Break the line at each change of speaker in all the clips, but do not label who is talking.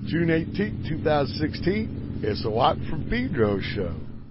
June 18th, 2016. It's the Watt from Pedro show.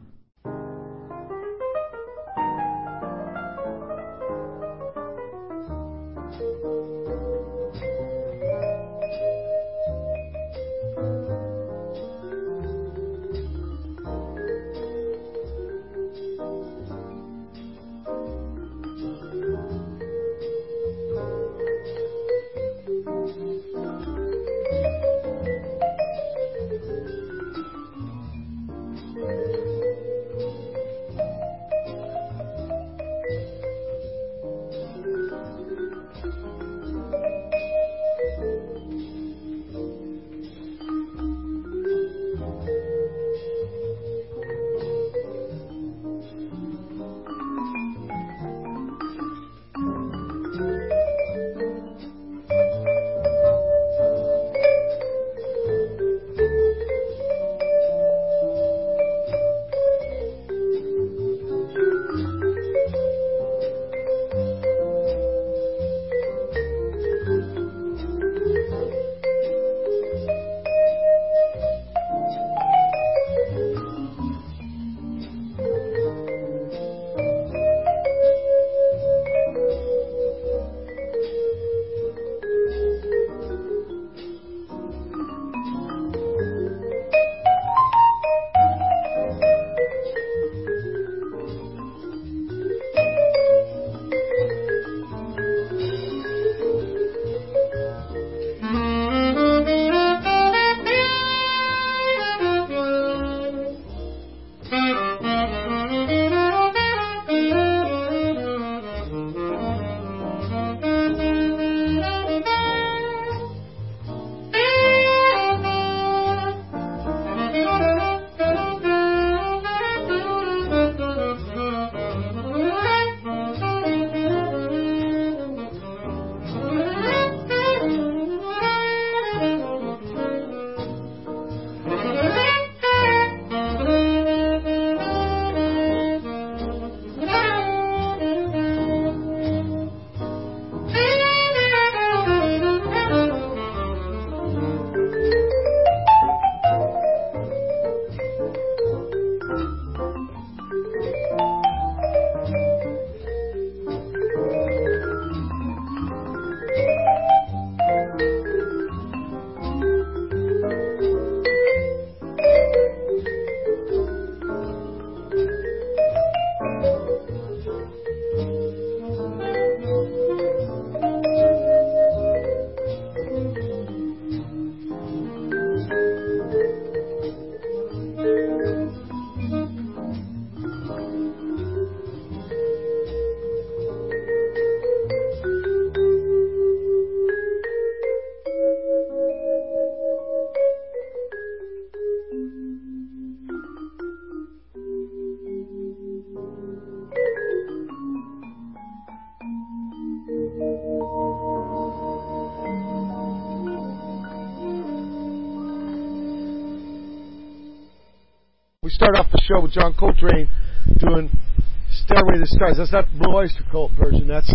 We start off the show with John Coltrane doing Stairway to the Stars. That's not the Blue Oyster Cult version. That's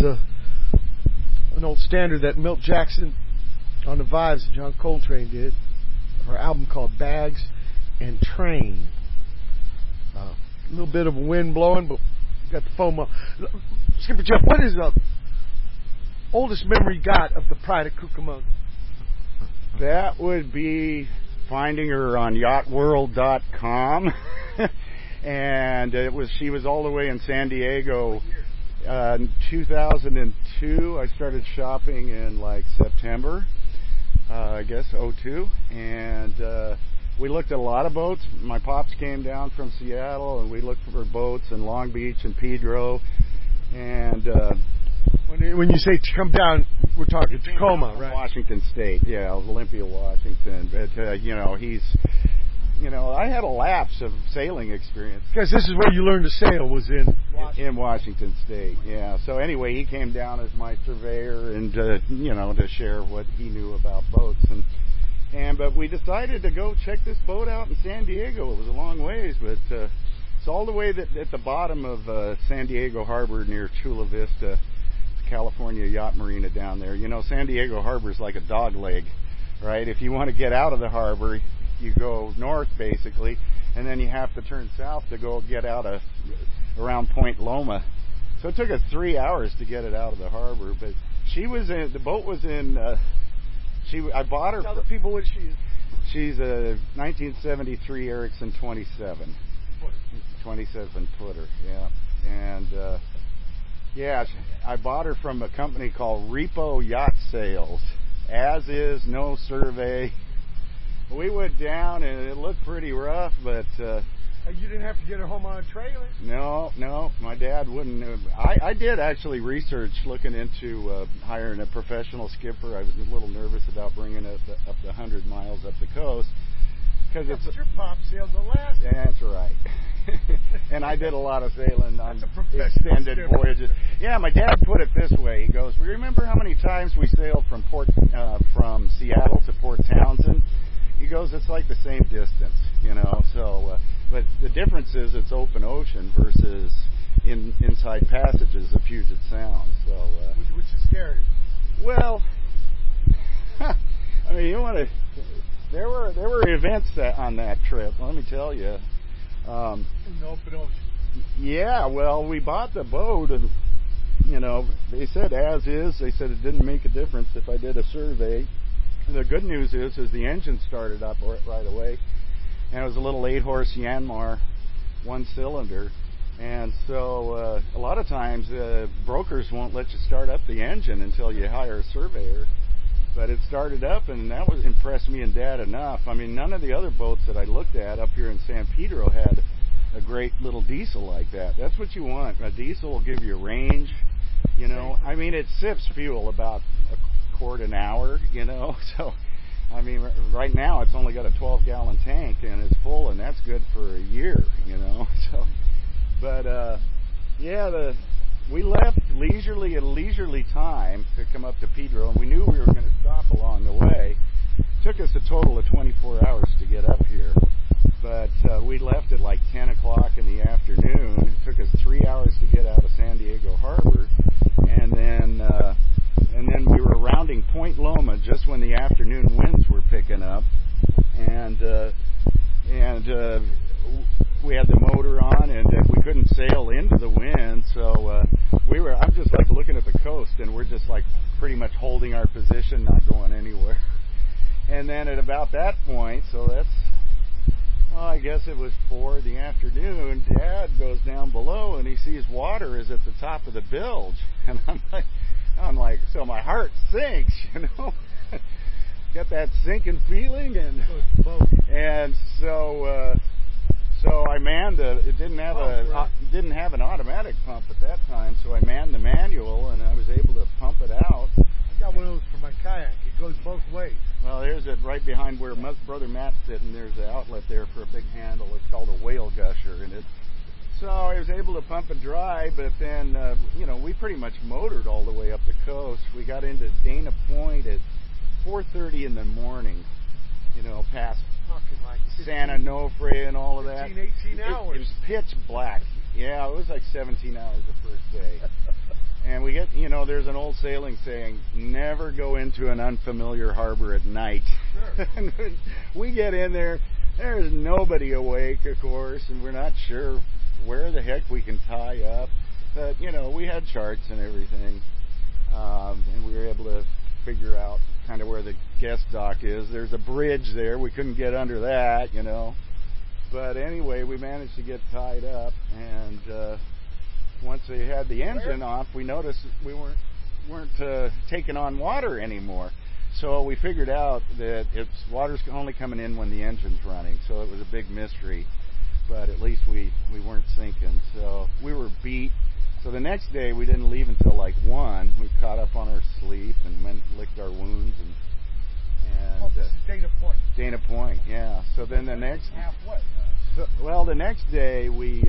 an old standard that Milt Jackson on the Vibes that John Coltrane did. Her album called Bags and Train. A little bit of wind blowing, but got the foam up. Skipper Jeff, what is the oldest memory you got of the Pride of Cucamonga?
That would be finding her on yachtworld.com. And she was all the way in San Diego. In 2002, I started shopping in like September, I guess, '02. And we looked at a lot of boats. My pops came down from Seattle, and we looked for boats in Long Beach and Pedro. And
when you say to come down, we're talking Tacoma, right?
Washington State, yeah, Olympia, Washington. But I had a lapse of sailing experience.
Because this is where you learned to sail, was in
Washington State, yeah. So anyway, he came down as my surveyor and to share what he knew about boats. But we decided to go check this boat out in San Diego. It was a long ways, but it's all the way at the bottom of San Diego Harbor near Chula Vista, California Yacht Marina down there. San Diego Harbor is like a dog leg right? If you want to get out of the harbor, you go north basically, and then you have to turn south to go get out of around Point Loma. So it took us 3 hours to get it out of the harbor. But the boat was in. I bought her.
Tell the people what she is.
She's a 1973 Erickson 27 footer, yeah. And I bought her from a company called Repo Yacht Sales. As is, no survey. We went down and it looked pretty rough, but
you didn't have to get her home on a trailer.
No, my dad wouldn't. I did actually research looking into hiring a professional skipper. I was a little nervous about bringing it up the 100 miles up the coast. Because it's
your pop sailed Alaska.
Yeah, that's right. And I did a lot of sailing on extended voyages. Yeah, my dad put it this way. He goes, "Remember how many times we sailed from Seattle to Port Townsend?" He goes, "It's like the same distance, you know." So, but the difference is it's open ocean versus inside passages of Puget Sound. So,
which is scary.
Well, I mean, you want to. There were events on that trip. Let me tell you.
In open ocean.
Yeah, well, we bought the boat, and they said as is. They said it didn't make a difference if I did a survey. And the good news is the engine started up right away, and it was a little 8-horse Yanmar, 1-cylinder. And so a lot of times brokers won't let you start up the engine until you hire a surveyor. But it started up, and that impressed me and Dad enough. I mean, none of the other boats that I looked at up here in San Pedro had a great little diesel like that. That's what you want. A diesel will give you range, I mean, it sips fuel about a quart an hour, So, I mean, right now it's only got a 12-gallon tank, and it's full, and that's good for a year, So, but, we left at a leisurely time to come up to Pedro, and we knew we were going to stop along the way. It took us a total of 24 hours to get up here, but we left at like 10 o'clock in the afternoon. It took us 3 hours to get out of San Diego Harbor, and then we were rounding Point Loma just when the afternoon winds were picking up, and we had the motor on, and we couldn't sail into the wind, so I'm just like looking at the coast, and we're just like pretty much holding our position, not going anywhere. And then at about that point, so that's, I guess it was 4 in the afternoon, Dad goes down below, and he sees water is at the top of the bilge, and I'm like, so my heart sinks, Got that sinking feeling, and so I manned it didn't have an automatic pump at that time, so I manned the manual, and I was able to pump it out.
I got one of those for my kayak. It goes both ways.
Well, there's it right behind where Brother Matt's sitting. There's an outlet there for a big handle. It's called a whale gusher, and so I was able to pump it dry, but then we pretty much motored all the way up the coast. We got into Dana Point at 4:30 in the morning. Past
like
San Onofre and all of that.
18 hours.
It was pitch black. Yeah, it was like 17 hours the first day. And we get, there's an old sailing saying, never go into an unfamiliar harbor at night.
Sure.
And we get in there, there's nobody awake, of course, and we're not sure where the heck we can tie up. But, we had charts and everything. And we were able to figure out kind of where the guest dock is. There's a bridge there. We couldn't get under that, But anyway, we managed to get tied up, and once they had the engine off, we noticed we weren't taking on water anymore. So we figured out that water's only coming in when the engine's running. So it was a big mystery, but at least we weren't sinking. So we were beat. So the next day we didn't leave until like 1. We caught up on our sleep and went and licked our wounds and
this is Dana Point.
Dana Point, yeah. So then the next
halfway.
The next day we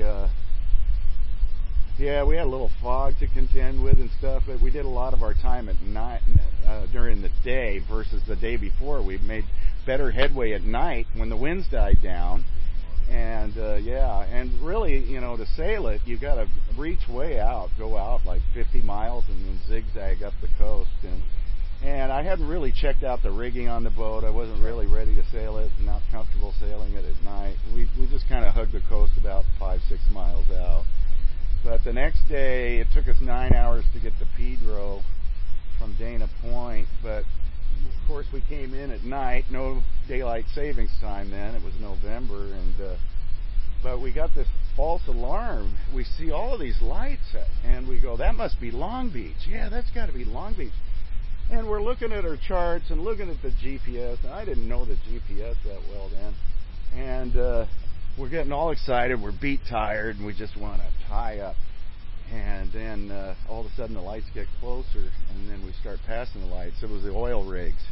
had a little fog to contend with and stuff, but we did a lot of our time at night during the day versus the day before. We made better headway at night when the winds died down. And and really, to sail it, you got to reach way out, go out like 50 miles, and then zigzag up the coast. And I hadn't really checked out the rigging on the boat. I wasn't really ready to sail it, not comfortable sailing it at night. We just kind of hugged the coast about 5-6 miles out. But the next day, it took us 9 hours to get to Pedro from Dana Point. But of course, we came in at night, no daylight savings time then. It was November, but we got this false alarm. We see all of these lights, and we go, that must be Long Beach. Yeah, that's got to be Long Beach. And we're looking at our charts and looking at the GPS. And I didn't know the GPS that well then. And we're getting all excited. We're beat tired, and we just want to tie up. And then all of a sudden the lights get closer, and then we start passing the lights. It was the oil rigs.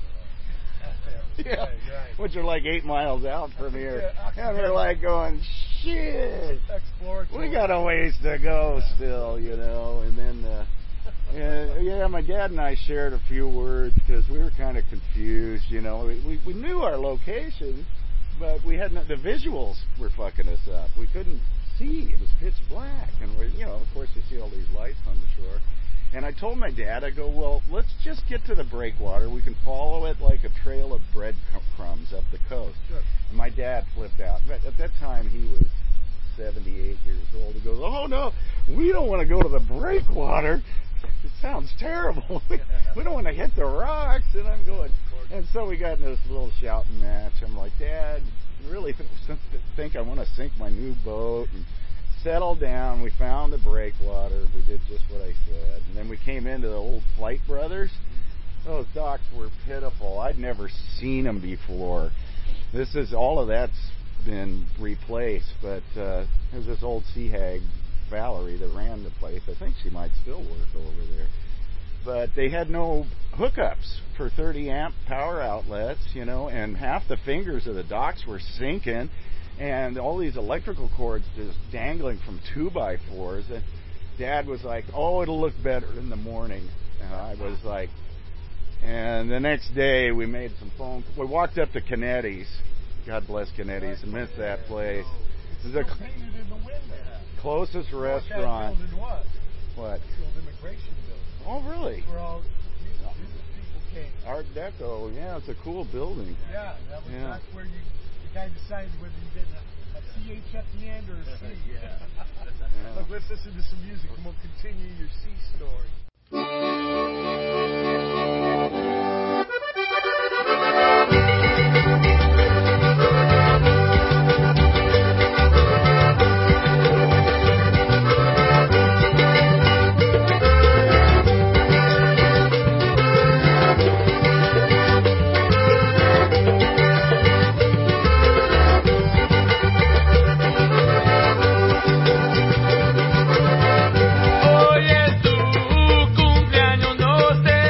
Yeah, right. Which are like 8 miles out from here. And we're like going, shit, we got a ways to go still, you know. And then, yeah, my dad and I shared a few words because we were kind of confused, you know. We knew our location, but we hadn't. The visuals were fucking us up. We couldn't see. It was pitch black. And, you know, of course, you see all these lights on the shore. And I told my dad, I go, well, let's just get to the breakwater. We can follow it like a trail of breadcrumbs up the coast. Sure. And my dad flipped out. At that time, he was 78 years old. He goes, oh, no, we don't want to go to the breakwater. It sounds terrible. We don't want to hit the rocks. And I'm going, and so we got into this little shouting match. I'm like, Dad, you really think I want to sink my new boat? And settled down. We found the breakwater. We did just what I said. And then we came into the old Flight Brothers. Those docks were pitiful. I'd never seen them before. All of that's been replaced. But there's this old sea hag, Valerie, that ran the place. I think she might still work over there. But they had no hookups for 30 amp power outlets, you know, and half the fingers of the docks were sinking. And all these electrical cords just dangling from 2x4s. And Dad was like, oh, it'll look better in the morning. And I was like, and the next day we made some phone calls. We walked up to Canetti's. God bless Canetti's. I miss that place. It's the closest restaurant. What?
The old immigration building.
Oh, really?
Where all people came.
Art Deco. Yeah, it's a cool building.
Yeah, that's where the guy decided whether you did a CH at the end or a C. Yeah. Look, let's listen to some music and we'll continue your sea story.
Hoy es tu cumpleaños, no sé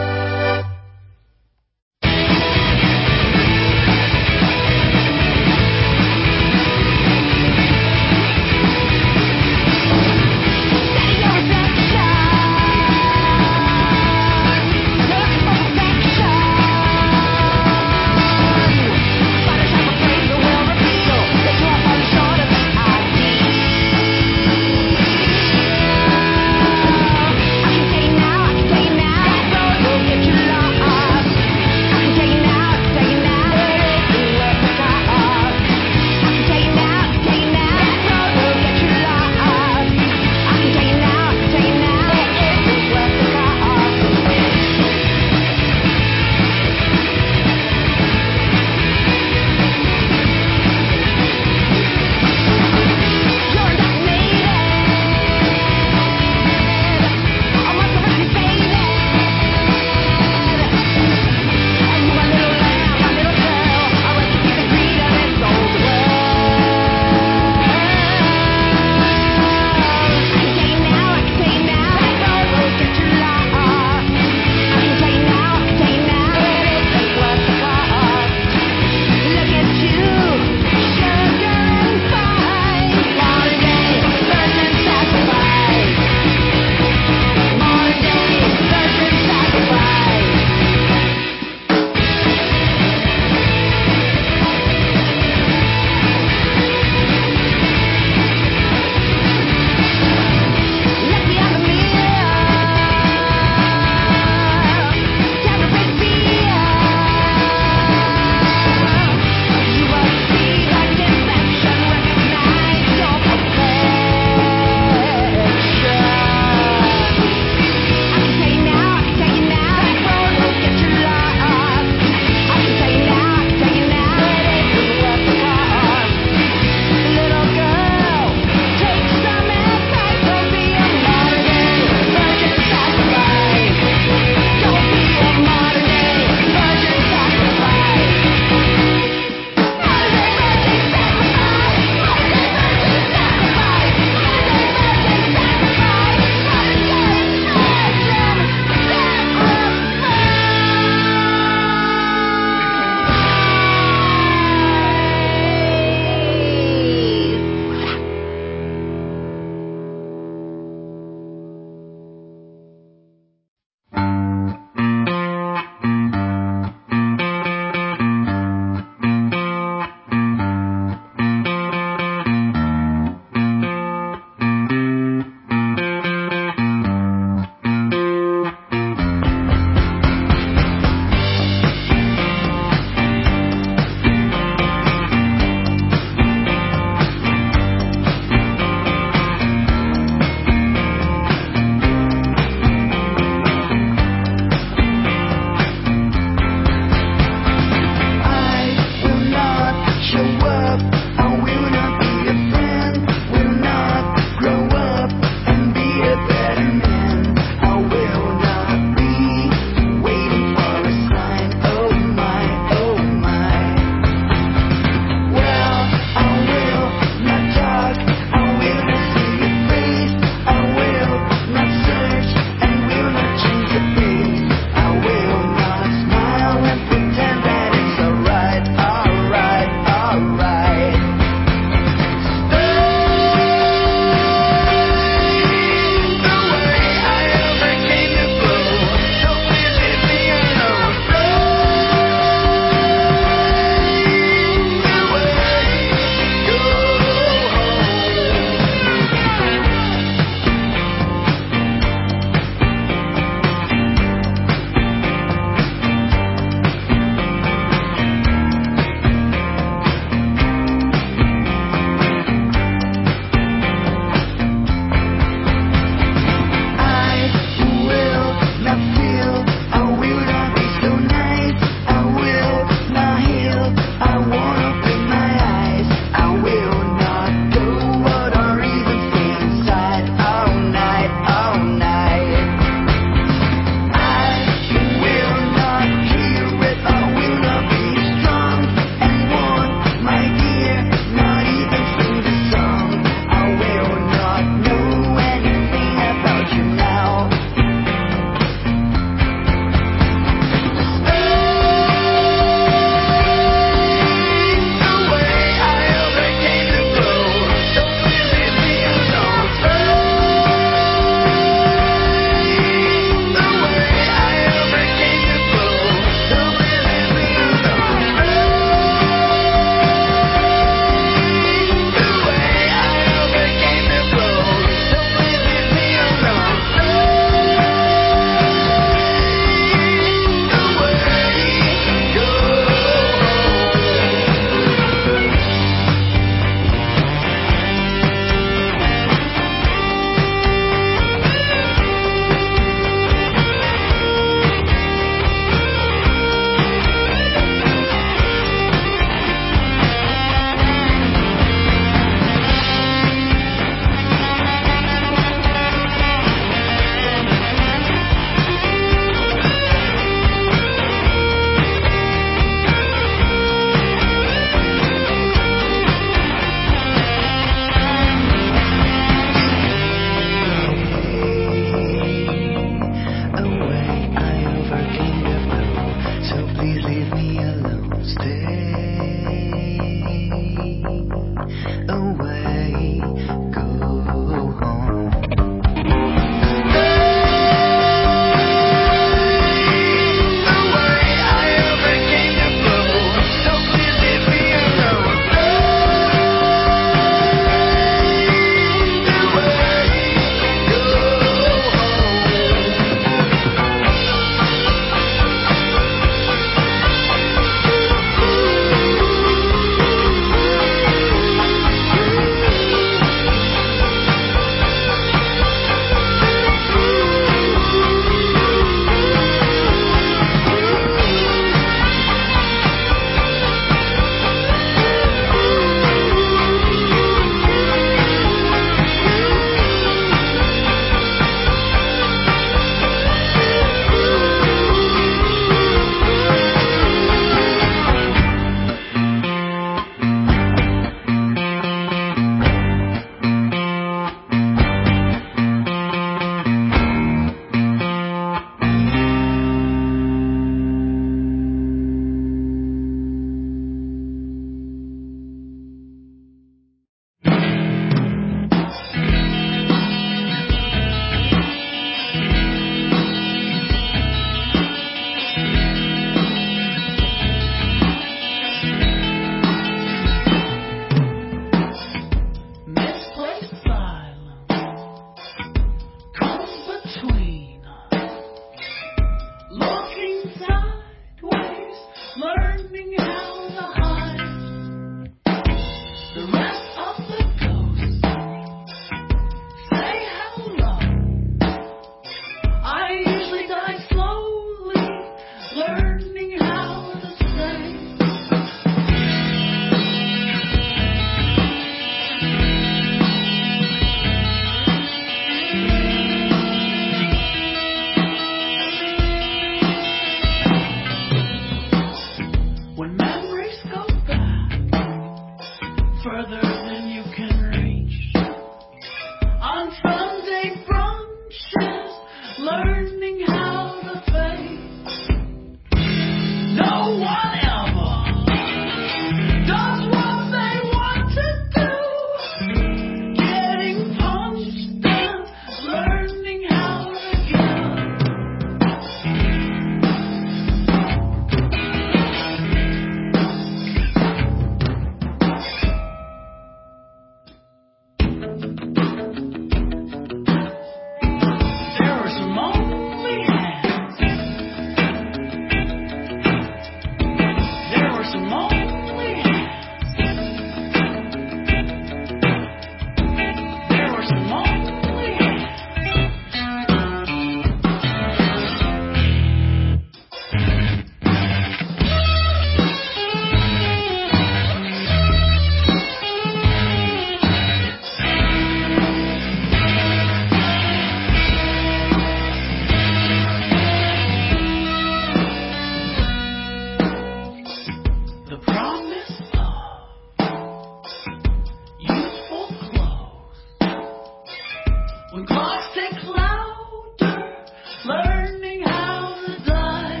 When clocks tick louder, learning how to die.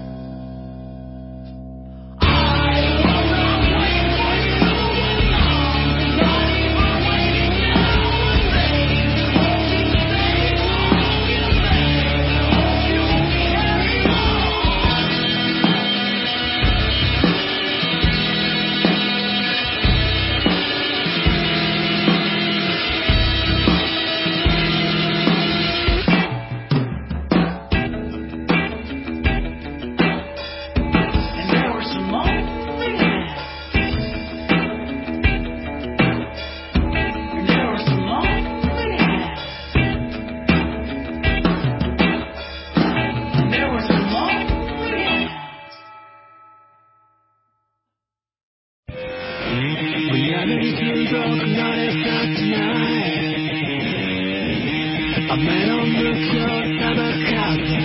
I will not wait for you, not even waiting now and then. Hold you safe, hold you safe, hope you'll carry And there were some lonely nights. And there were some lonely nights. And there were some lonely nights. Reality's broken, not as not tonight. A man on the coast of a castle.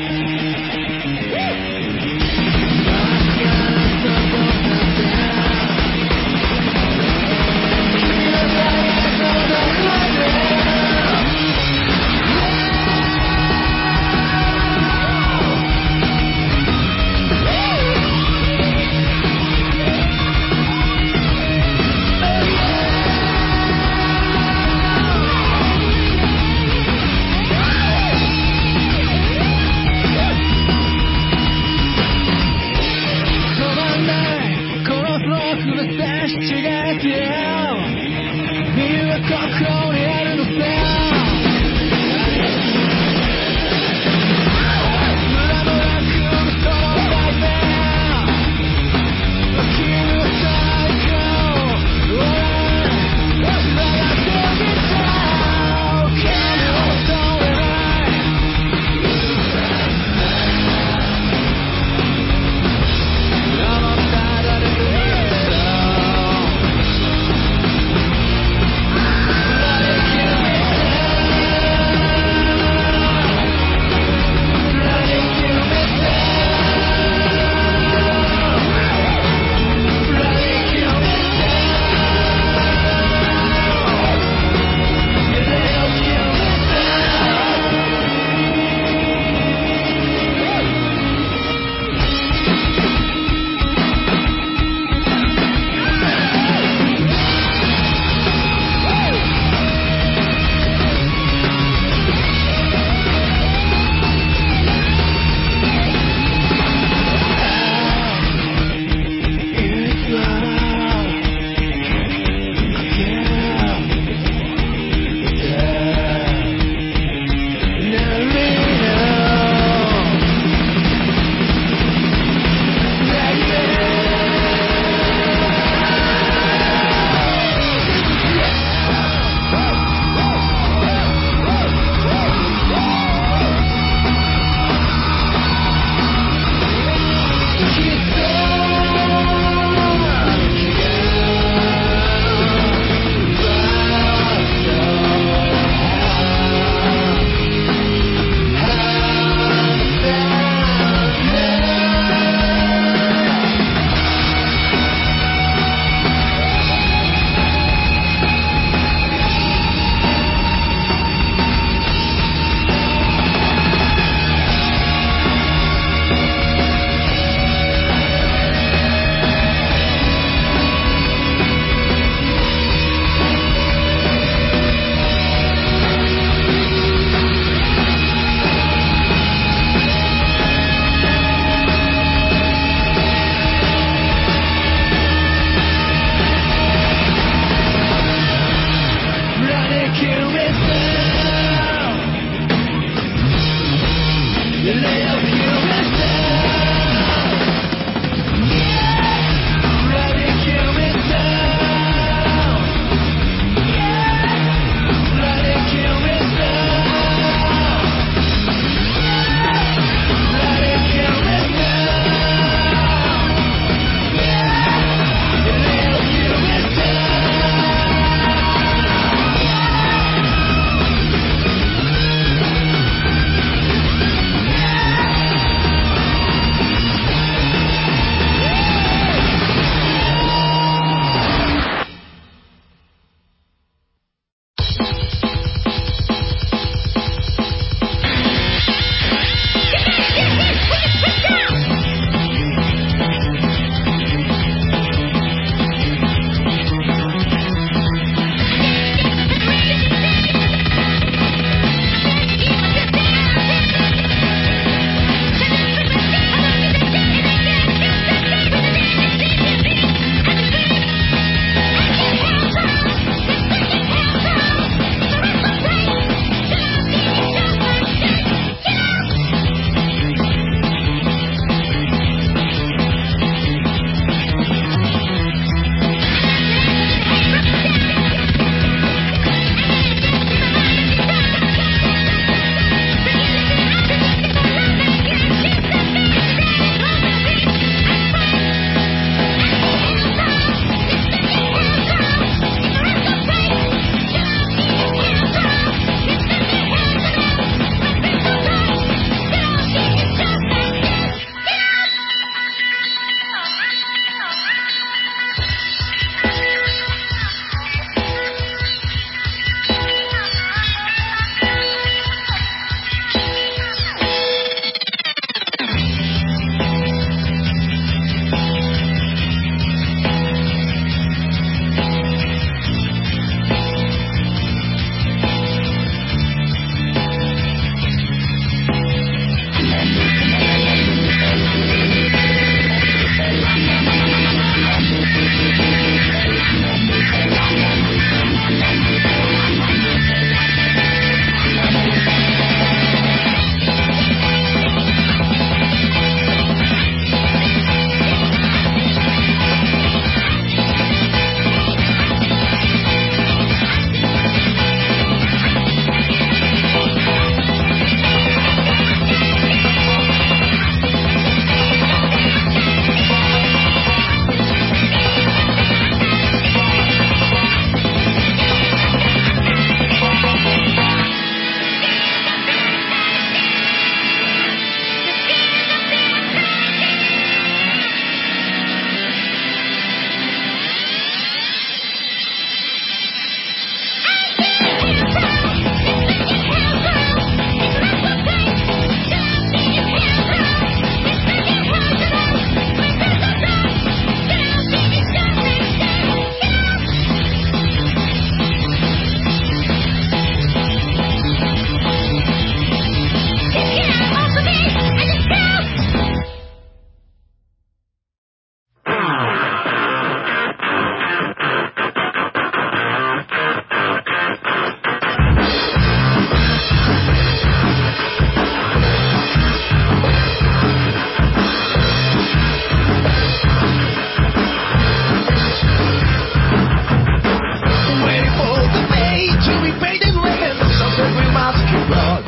must keep on.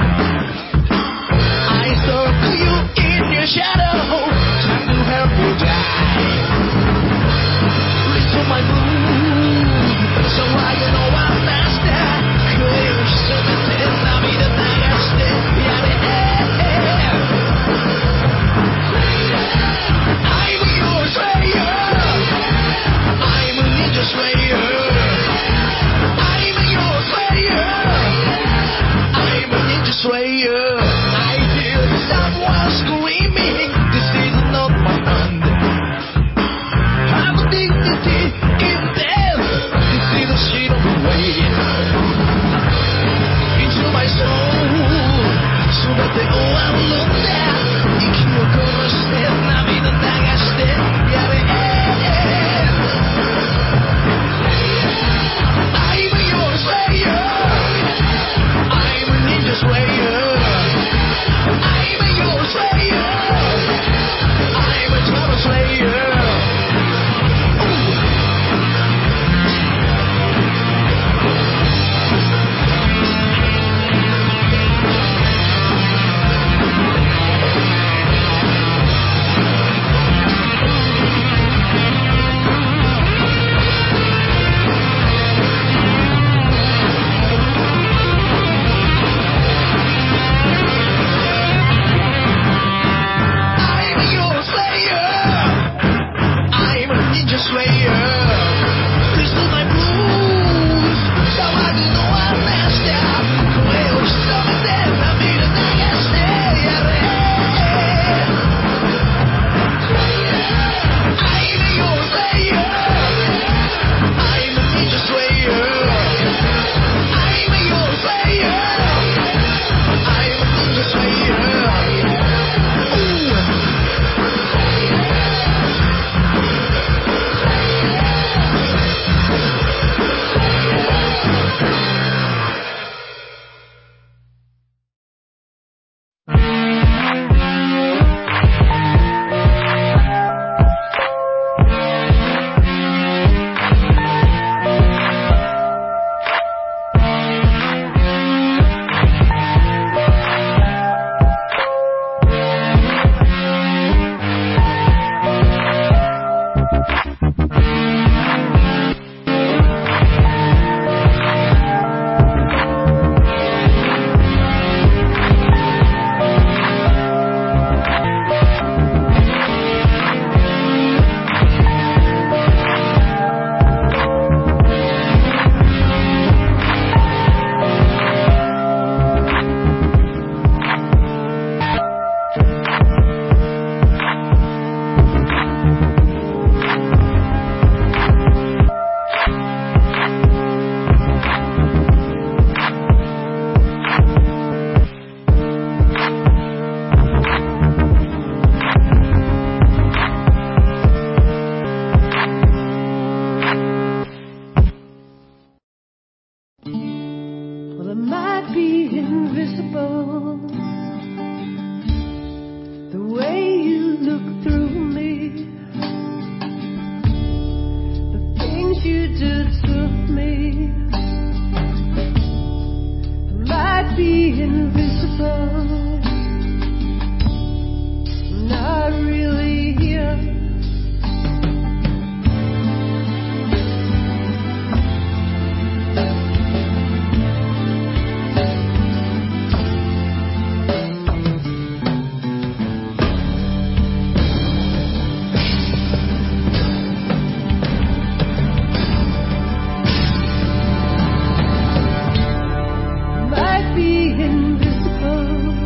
I circle you in your shadow, time to help you die. Listen to my blues, so I know I'm master. Clear, so that I'm in the next day. I'm your slayer. I'm a ninja slayer. I'm your slayer. I'm a ninja slayer. I hear someone screaming. This is not my hand. I'm a dignity in death. This is the shit of the way into my soul. So that they all are looked at. 息を殺して涙流してやれ。I'm your slayer. I'm a ninja slayer. I'm your slayer. I'm a trouble slayer.
Well, I might be invisible, the way you look through me, the things you do to me. I might be invisible, not really here. Might be invisible,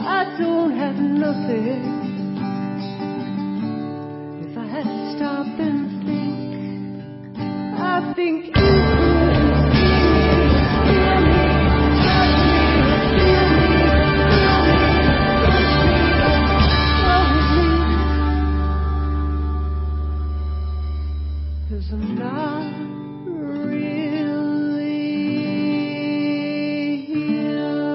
I don't have nothing. If I had to stop and think, I think you could feel me, touch me, feel me, 'cause I'm not really young.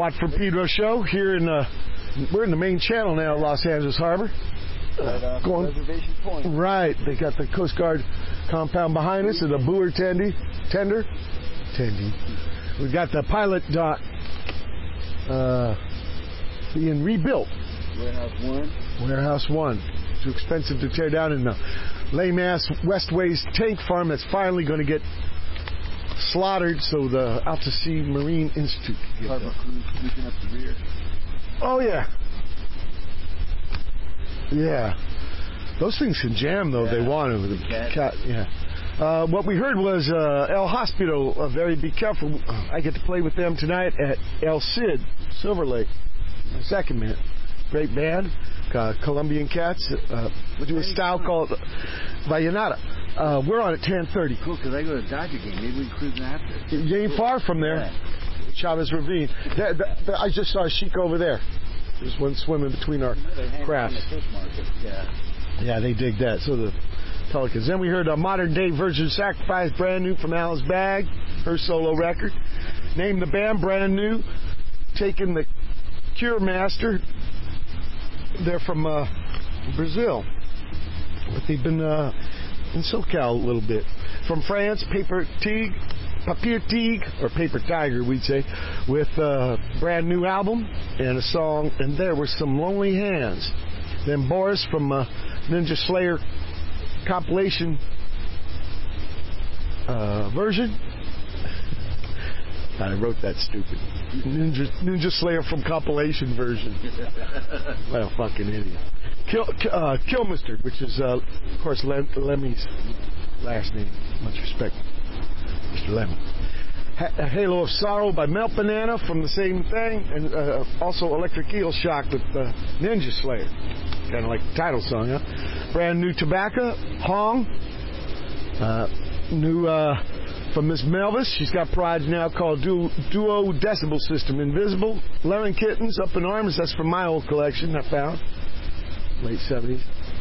Watford Pedro show here in we're in the main channel now at Los Angeles Harbor. Going
Reservation Point.
right. They got the Coast Guard compound behind us and the buoy tender. We got the pilot dock being rebuilt. Warehouse 1. Too expensive to tear down in the lame-ass Westways tank farm that's finally going to get slaughtered so the Out to Sea Marine Institute can get
Harbor
built.
crew sneaking up the rear.
Oh, yeah. Yeah. Those things can jam, though, if they want to. The cat, yeah. What we heard was El Hospital. Be careful. I get to play with them tonight at El Cid, Silver Lake. Second minute. Great band. Colombian cats. We do a style called Vallenata. We're on at 10:30.
Cool, because I go to Dodger game. Maybe we can cruise after.
You ain't far from there. Chavez Ravine. I just saw a sheik over there. There's one swimming between our crafts. Yeah, they dig that. So the Pelicans. Then we heard a modern day Virgin Sacrifice, brand new from Alice Bag, her solo record. Named the band brand new. Taking the Cure Master. They're from Brazil, but they've been in SoCal a little bit. From France, Paper Tigre, or Paper Tiger, we'd say, with a brand new album and a song, and there were some lonely hands. Then Boris from Ninja Slayer compilation version. I wrote that stupid. Ninja Slayer from compilation version. What a fucking idiot. Kilmister, which is, of course, Lemmy's last name. Much respect, Mr. Lemmy. A Halo of Sorrow by Melt Banana from the same thing, and also Electric Eel Shock with Ninja Slayer. Kind of like the title song, huh? Brand new Tobacco, Hong. New from Miss Melvis. She's got projects now called Duo Decibel System. Invisible. Lemon Kittens, Up in Arms. That's from my old collection I found. Late 70s.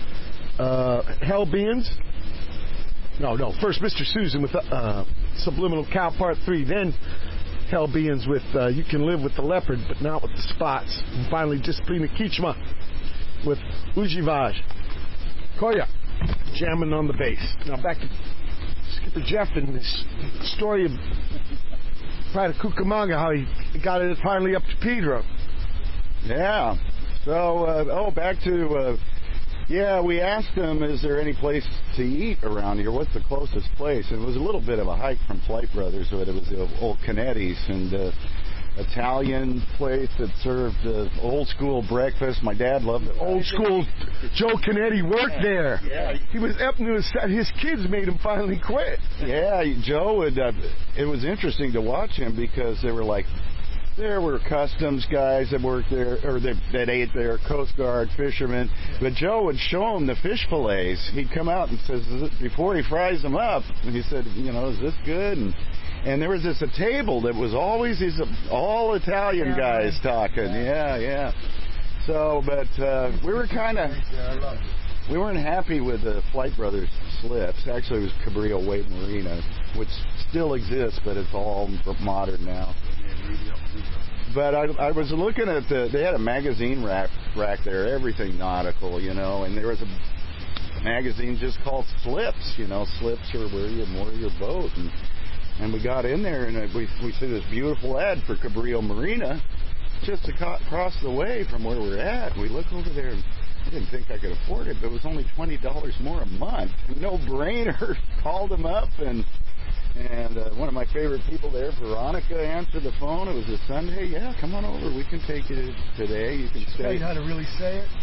Hell Beans. No. First Mr. Susan with Subliminal Cow Part 3. Then Hell Beans with You Can Live with the Leopard, but not with the Spots. And finally Disciplina Kichma with Ujivaj. Koya. Jamming on the bass. Now back to Skipper Jeff and his story of Pride of Cucamonga, how he got it finally up to Pedro.
Yeah. So, back to, we asked him, is there any place to eat around here? What's the closest place? And it was a little bit of a hike from Flight Brothers, but it was the old Canetti's and Italian place that served old school breakfast. My dad loved it.
Old school. Joe Canetti worked there.
Yeah.
He was up to his kids made him finally quit.
Yeah, Joe would. It was interesting to watch him because there were customs guys that worked there or that ate there, Coast Guard, fishermen. But Joe would show him the fish fillets. He'd come out and says before he fries them up, and he said, is this good? And there was a table that was always these all Italian guys talking. Yeah. So, but we were we weren't happy with the Flight Brothers slips. Actually, it was Cabrillo Wade Marina, which still exists, but it's all modern now. But I was looking at they had a magazine rack there, everything nautical, and there was a magazine just called Slips. Slips are where you moor your boat. And we got in there, and we see this beautiful ad for Cabrillo Marina just across the way from where we're at. We look over there, and I didn't think I could afford it, but it was only $20 more a month. No brainer. Called them up, and one of my favorite people there, Veronica, answered the phone. It was a Sunday. Yeah, come on over. We can take you today. You can stay.
Tell you how to really say it.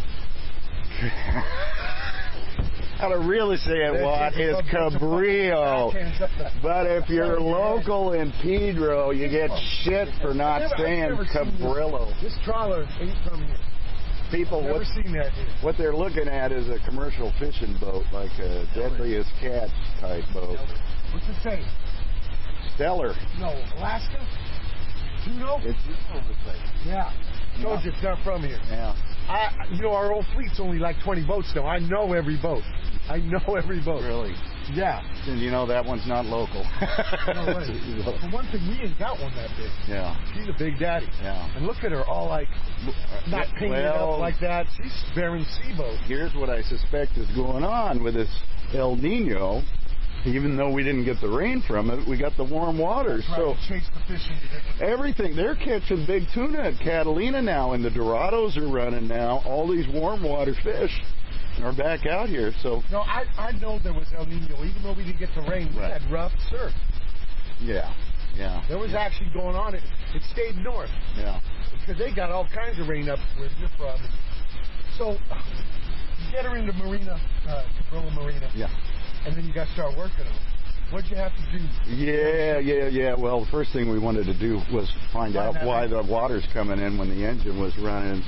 How to really say it, what is Cabrillo? But if you're local in Pedro, you get shit for not saying Cabrillo.
This trawler ain't from here.
People,
Never seen that here.
what they're looking at is a commercial fishing boat, like a Deadliest Catch type boat.
What's it say?
Stellar.
No, Alaska? Juneau?
It's
Yeah. Told you it's not from here.
Yeah.
Our old fleet's only like 20 boats now. I know every boat.
Really?
Yeah.
And you know that one's not local.
No way. For one thing, we ain't got one that big.
Yeah.
She's a big daddy.
Yeah.
And look at her, all like, not painted
Well,
up like that. She's bearing SIBO.
Here's what I suspect is going on with this El Nino. Even though we didn't get the rain from it, we got the warm waters. So
chase the fish into different.
everything, they're catching big tuna at Catalina now, and the Dorados are running now. All these warm water fish are back out here. So
No, I know there was El Nino. Even though we didn't get the rain, we
Right.
had rough surf.
yeah.
There was actually going on. It stayed north
Yeah.
because they got all kinds of rain up where you're from. So you get her into Marina, Cabrillo Marina,
Yeah.
and then you got to start working on it. What'd you have to do?
Yeah. Well, the first thing we wanted to do was find out
that
why
out.
the water's coming in when the engine was running.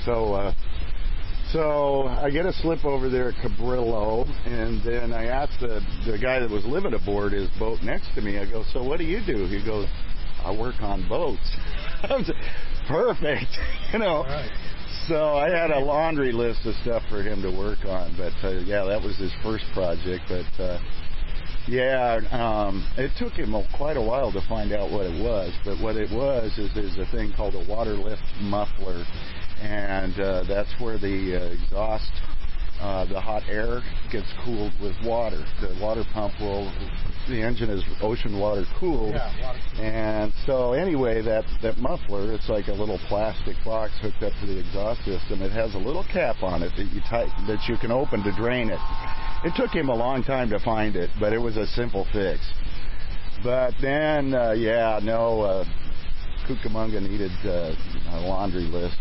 So I get a slip over there at Cabrillo, and then I asked the guy that was living aboard his boat next to me. I go, so what do you do? He goes, I work on boats. I was perfect, you know.
Right.
So I had a laundry list of stuff for him to work on, but yeah, that was his first project. But it took him quite a while to find out what it was. But what it was is there's a thing called a water lift muffler, and that's where the exhaust, the hot air gets cooled with water. The water pump the engine is ocean water cooled.
Yeah, a lot of
And so anyway, that muffler, it's like a little plastic box hooked up to the exhaust system. It has a little cap on it that you can open to drain it. It took him a long time to find it, but it was a simple fix. But then, Cucamonga needed a laundry list.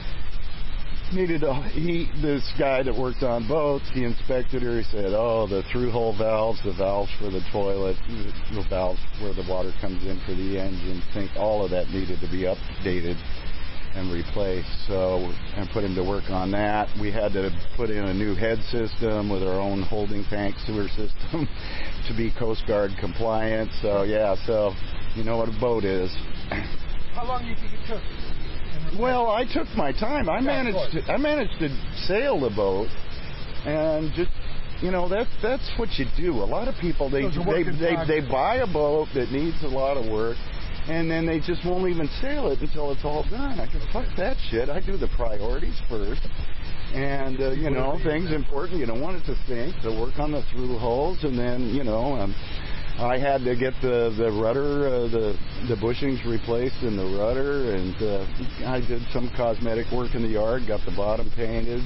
This guy that worked on boats, he inspected her. He said, the through-hole valves, the valves for the toilet, the valves where the water comes in for the engine sink, all of that needed to be updated and replaced. So, and put him to work on that. We had to put in a new head system with our own holding tank sewer system to be Coast Guard compliant. So, you know what a boat is.
How long do you think it took?
Well, I took my time. I managed to sail the boat, and just that's what you do. A lot of people they buy a boat that needs a lot of work, and then they just won't even sail it until it's all done. I go, fuck that shit. I do the priorities first. And, things important. You don't want it to sink. So work on the through holes, and then, I had to get the rudder, the bushings replaced in the rudder, and I did some cosmetic work in the yard, got the bottom painted.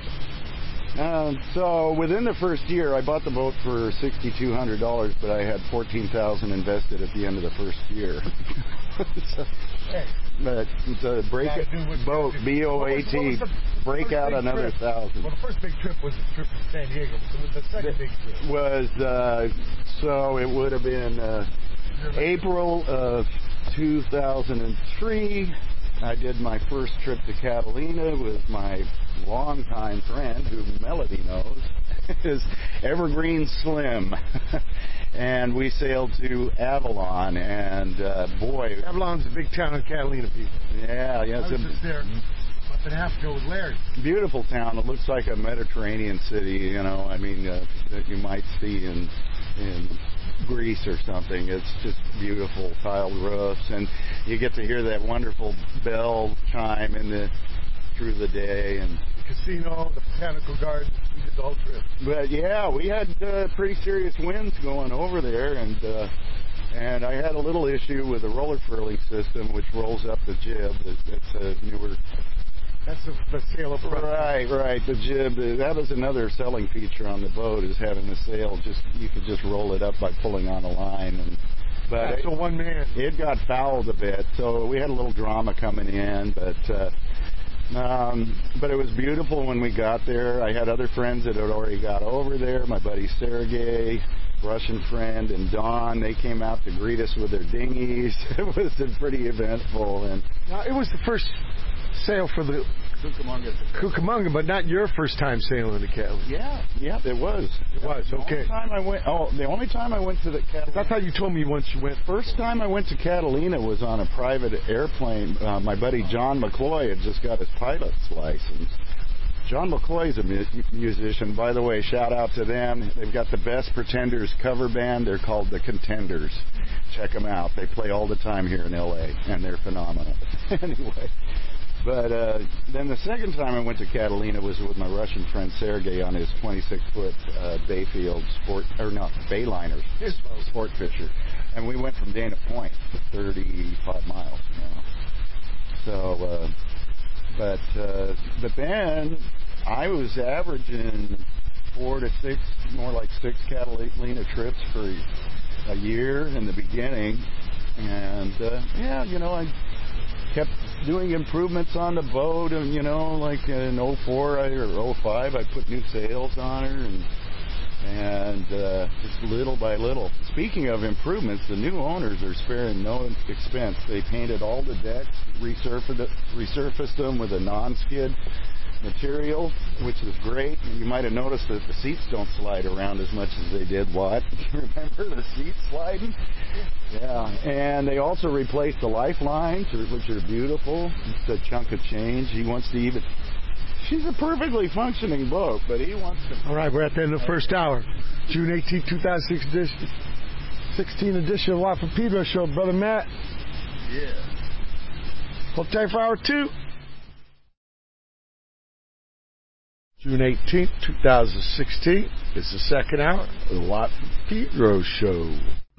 So within the first year, I bought the boat for $6,200, but I had $14,000 invested at the end of the first year. But it's a boat, B-O-A-T, break out another $1,000.
Well, the first big trip was the trip to San Diego. So the second big trip
so it would have been April of 2003. I did my first trip to Catalina with my longtime friend, who Melody knows, is Evergreen Slim. And we sailed to Avalon, and boy...
Avalon's a big town in Catalina, people.
Yeah.
I was just there a month and a half ago with Larry.
Beautiful town. It looks like a Mediterranean city, that you might see in Greece or something. It's just beautiful tiled roofs, and you get to hear that wonderful bell chime through the day, and
the casino, the botanical gardens, we did the whole trip.
But yeah, we had pretty serious winds going over there, and I had a little issue with the roller furling system, which rolls up the jib. It's a newer.
That's the sail up front.
Right. The jib. That was another selling feature on the boat, is having the sail. You could just roll it up by pulling on a line, but
so one man.
It got fouled a bit, so we had a little drama coming in, but it was beautiful when we got there. I had other friends that had already got over there. My buddy Sergey, Russian friend, and Don. They came out to greet us with their dinghies. It was pretty eventful. And
now, it was the first sail for the Cucamonga, but not your first time sailing the Catalina.
Yeah, it was.
Okay.
The only time I went to the Catalina.
I thought you told me once you went.
First time I went to Catalina was on a private airplane. My buddy John McCloy had just got his pilot's license, John McCoy's a musician. By the way, shout out to them. They've got the Best Pretenders cover band. They're called The Contenders. Check them out. They play all the time here in L.A., and they're phenomenal. Anyway, but then the second time I went to Catalina was with my Russian friend Sergey on his 26-foot Bayfield Bayliners, sport fisher. And we went from Dana Point, 35 miles. So, but then I was averaging 4 to 6, more like 6 Catalina trips for a year in the beginning. And, I kept doing improvements on the boat. And, like in 04 or 05, I put new sails on her and just little by little. Speaking of improvements, the new owners are sparing no expense. They painted all the decks, resurfaced them with a non-skid material, which is great. And you might have noticed that the seats don't slide around as much as they did. What? Remember the seats sliding? Yeah. And they also replaced the lifelines, which are beautiful. It's a chunk of change. He wants to even... She's a perfectly functioning boat, but he wants to...
All right, we're at the end of the first hour. June 18, 2016 edition of Live from Pedro Show. Brother Matt.
Yeah.
Hold tight for hour 2. June 18, 2016 is the second hour of the Live from Pedro Show.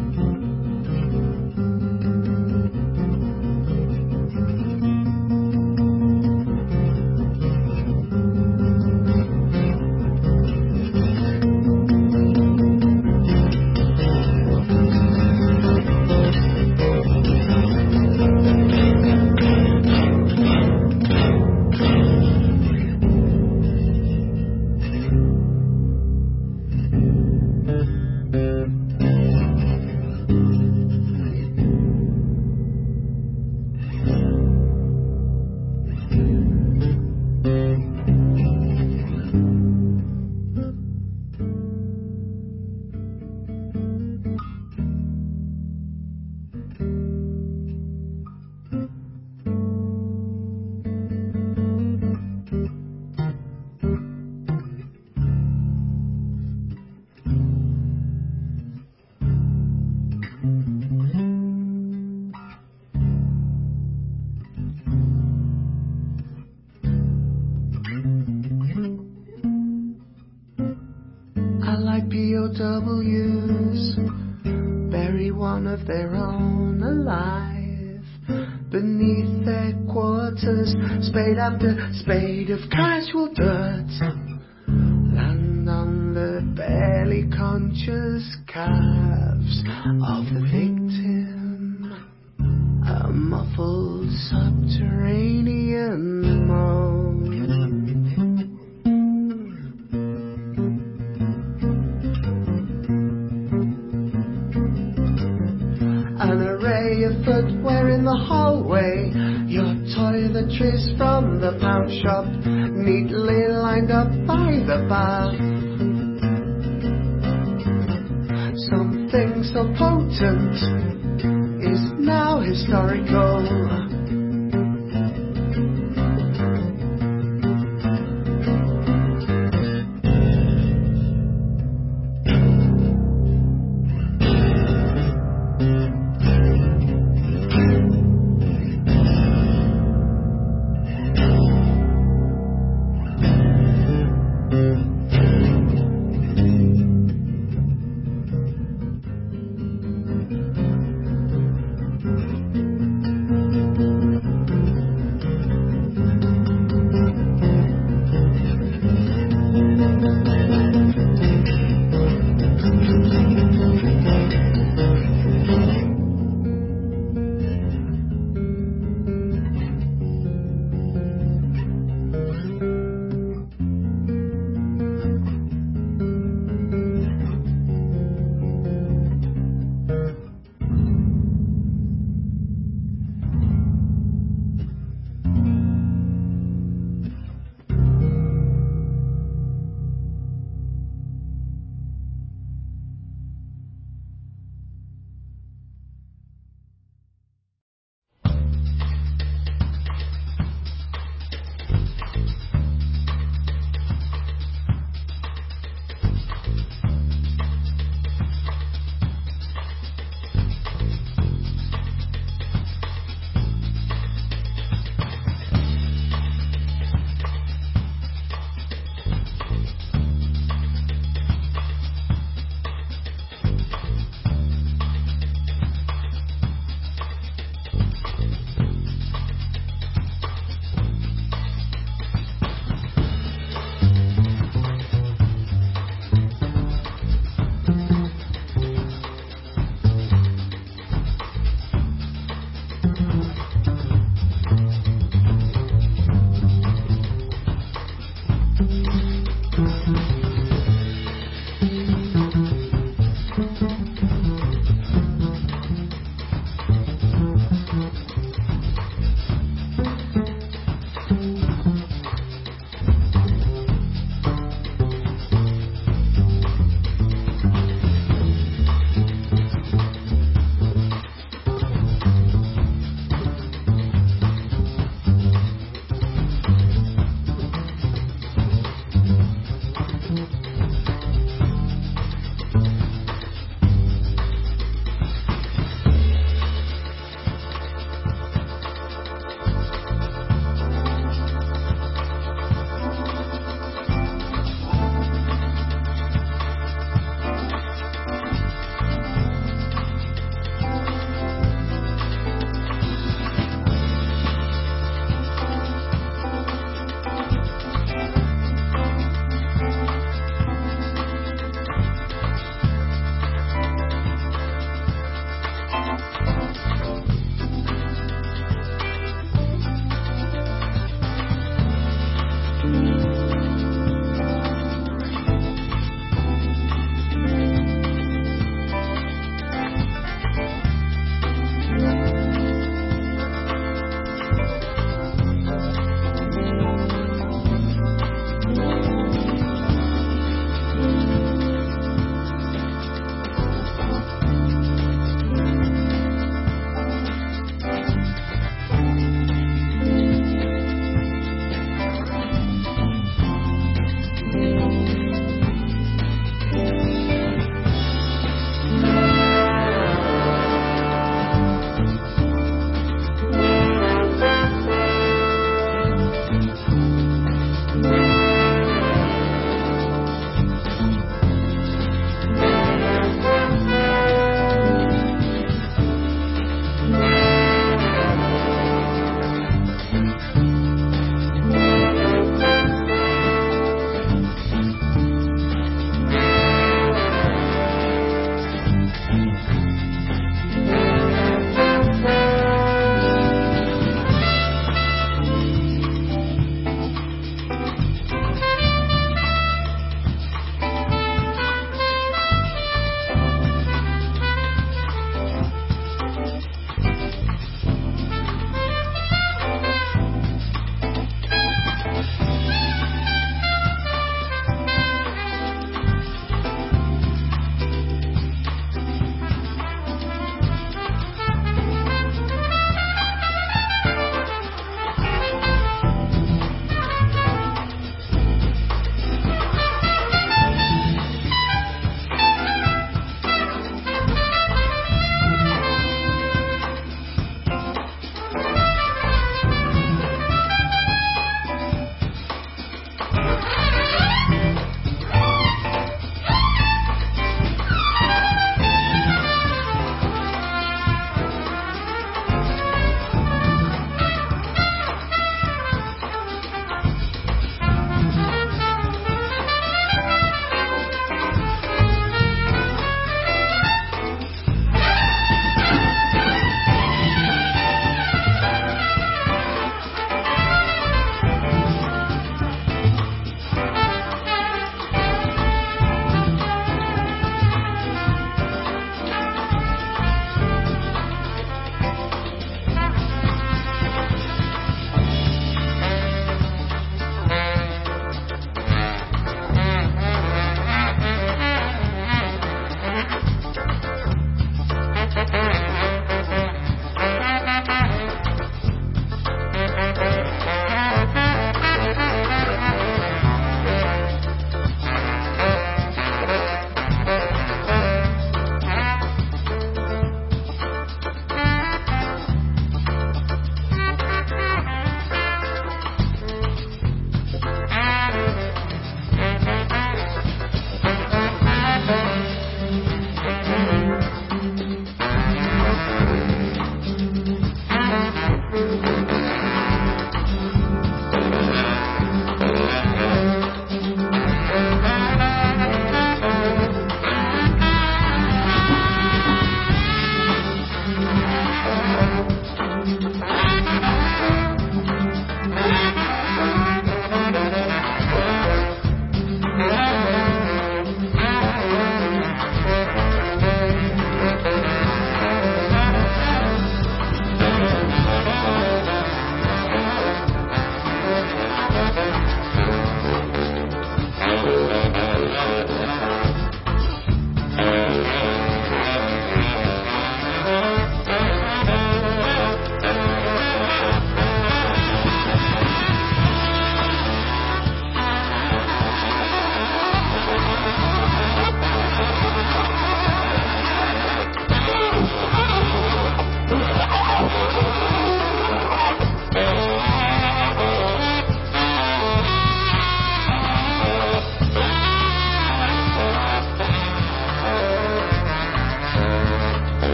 I like POWs, bury one of their own alive beneath their quarters, spade after spade of casual dirt land on the barely conscious calves of the victim, a muffled subterranean moan. An array of footwear in the hallway, your toiletries from the pound shop, neatly lined up by the bar. Something so potent is now historical.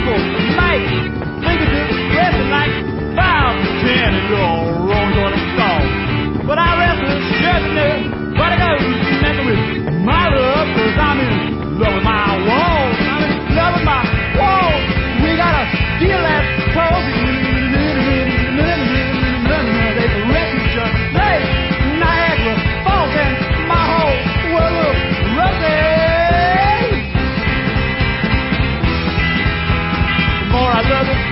people might think of this wrestling like 5 to 10 and go rolling on the stall. But I wrestle sure to know what I go messing with my love, cause I'm in love with my walls. I'm in love with my walls. We gotta steal that clothes. There's a refuge place, Niagara Falls, and my whole world looks rosy. The more I love it,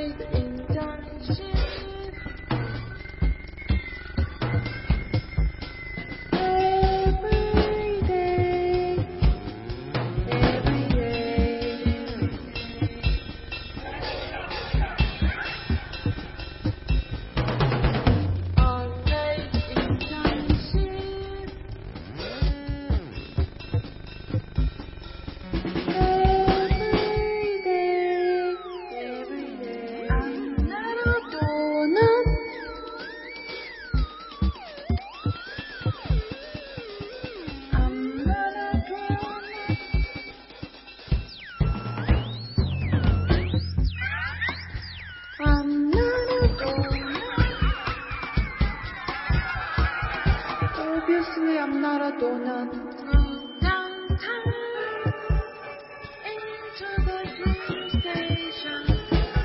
night internship. Every day, every day. All night internship. Every day, every day. I'm not a donut. I'm not a donut. I'm not a donut. Obviously, I'm not a donut. Go downtown into the train station.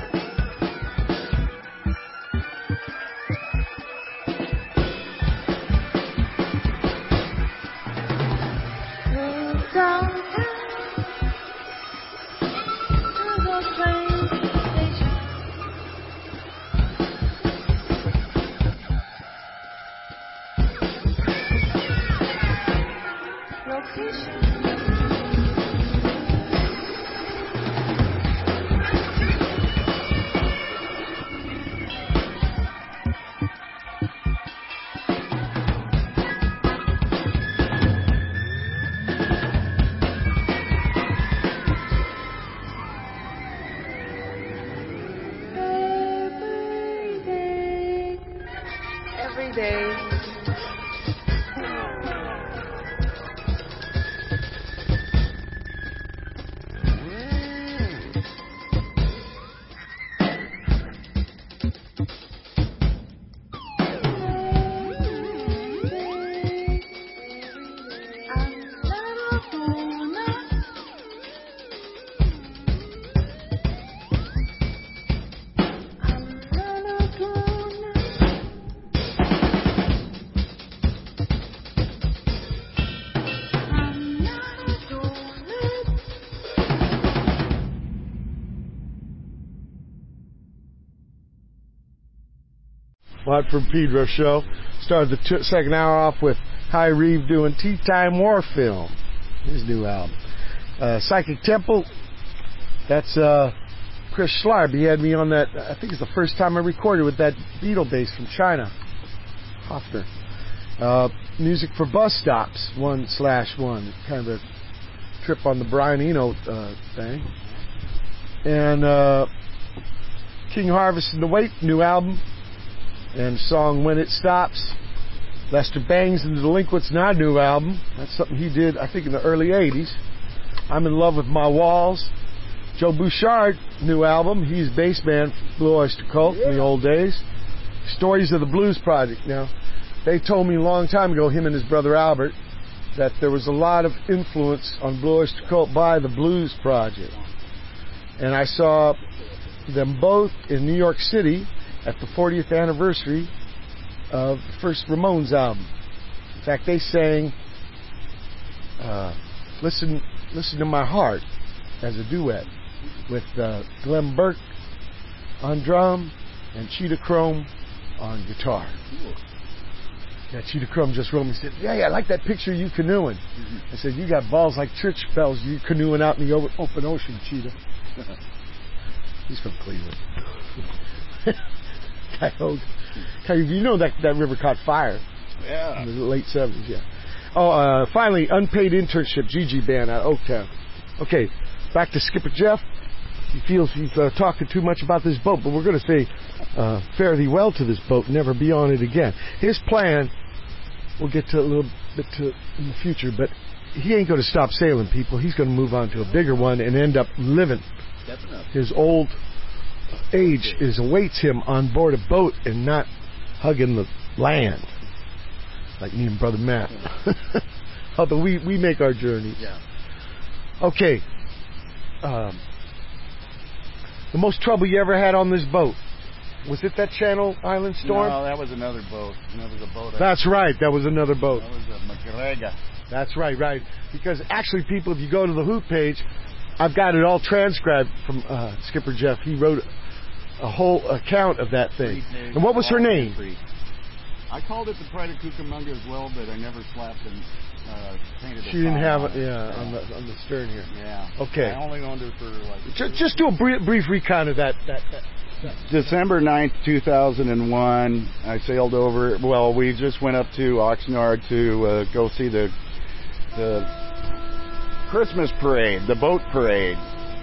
Go downtown into the train station. Location. Every day, every day. I'm not a donut. I'm not a donut. I'm not a donut.
Watt from Pedro show. Started the second hour off with High Reeve doing Tea Time War Film, his new album. Psychic Temple, that's Chris Schlarb. He had me on that, I think it's the first time I recorded with that Beatle bass from China, Hofner. Music for Bus Stops, 1/1, kind of a trip on the Brian Eno thing. And King Harvest and the Wait, new album. And song When It Stops. Lester Bangs and the Delinquents, not a new album. That's something he did, I think, in the early 80s. I'm in Love with My Walls. Joe Bouchard, new album. He's bass man for Blue Oyster Cult in the old days. Stories of the Blues Project. Now, they told me a long time ago, him and his brother Albert, that there was a lot of influence on Blue Oyster Cult by the Blues Project. And I saw them both in New York City at the 40th anniversary of the first Ramones album. In fact, they sang Listen to My Heart as a duet with Glenn Burke on drum and Cheetah Chrome on guitar. Yeah, Cheetah Chrome just wrote me and said, yeah, I like that picture of you canoeing. I said, you got balls like church bells, you canoeing out in the open ocean, Cheetah. He's from Cleveland. You know that river caught fire.
Yeah.
In the late 70s, yeah. Finally, unpaid internship, Gigi Band out of Oaktown. Okay, back to Skipper Jeff. He feels he's talking too much about this boat, but we're going to say fare thee well to this boat, never be on it again. His plan, we'll get to a little bit to in the future, but he ain't going to stop sailing, people. He's going to move on to a bigger one and end up living.
Definitely.
His old age awaits him on board a boat and not hugging the land like me and Brother Matt. Although we make our journeys.
Yeah.
Okay. The most trouble you ever had on this boat? Was it that Channel Island storm?
No, that was another boat. That was a boat.
That's right. That was another boat.
That was a McGregor.
That's right. Because actually, people, if you go to the Hoot page, I've got it all transcribed from Skipper Jeff. He wrote a whole account of that thing. And what was her name?
I called it the Pride of Cucamonga as well, but I never slapped and painted.
She didn't have it, on the stern here.
Yeah.
Okay.
I only owned her for like.
Just do a brief recount of that.
December 9th, 2001, I sailed over. Well, we just went up to Oxnard to go see the Christmas parade, the boat parade.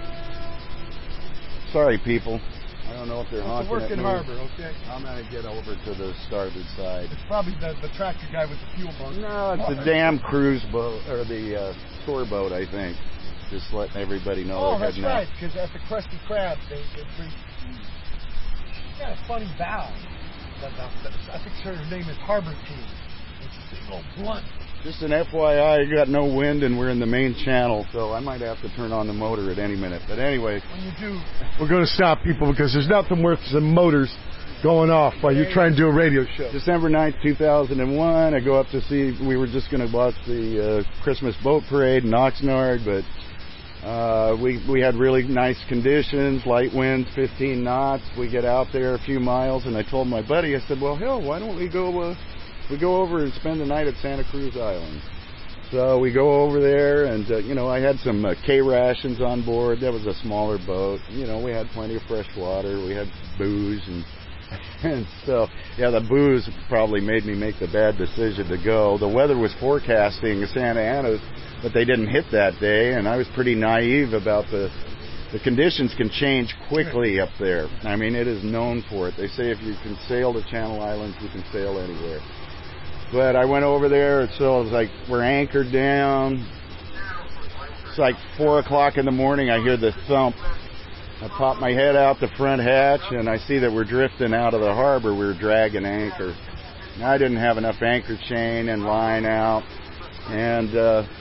Sorry, people. I don't know if they're honking
It's a
at
working
me.
harbor, okay?
I'm going to get over to the starboard side.
It's probably the tractor guy with the fuel bunk.
No, it's the damn cruise boat, or the tour boat, I think. Just letting everybody know.
Oh,
they're
that's
heading
right,
out.
because at the Krusty Krab, they bring... She's got a funny bow. I think her name is Harbor King. It's a big old blunt.
Just an FYI, I got no wind and we're in the main channel, so I might have to turn on the motor at any minute. But anyway.
When you do... We're going to stop people because there's nothing worth some motors going off while you're trying to do a radio show.
December 9th, 2001, I go up to see, we were just going to watch the Christmas boat parade in Oxnard, but we had really nice conditions, light winds, 15 knots. We get out there a few miles, and I told my buddy, I said, well, hell, why don't we go over and spend the night at Santa Cruz Island? So we go over there, and, I had some K rations on board. That was a smaller boat. We had plenty of fresh water. We had booze, and so, yeah, the booze probably made me make the bad decision to go. The weather was forecasting Santa Ana, but they didn't hit that day, and I was pretty naive about the conditions can change quickly up there. I mean, it is known for it. They say if you can sail the Channel Islands, you can sail anywhere. But I went over there, so it was like, we're anchored down. It's like 4 o'clock in the morning, I hear the thump. I pop my head out the front hatch, and I see that we're drifting out of the harbor. We were dragging anchor. I didn't have enough anchor chain and line out. And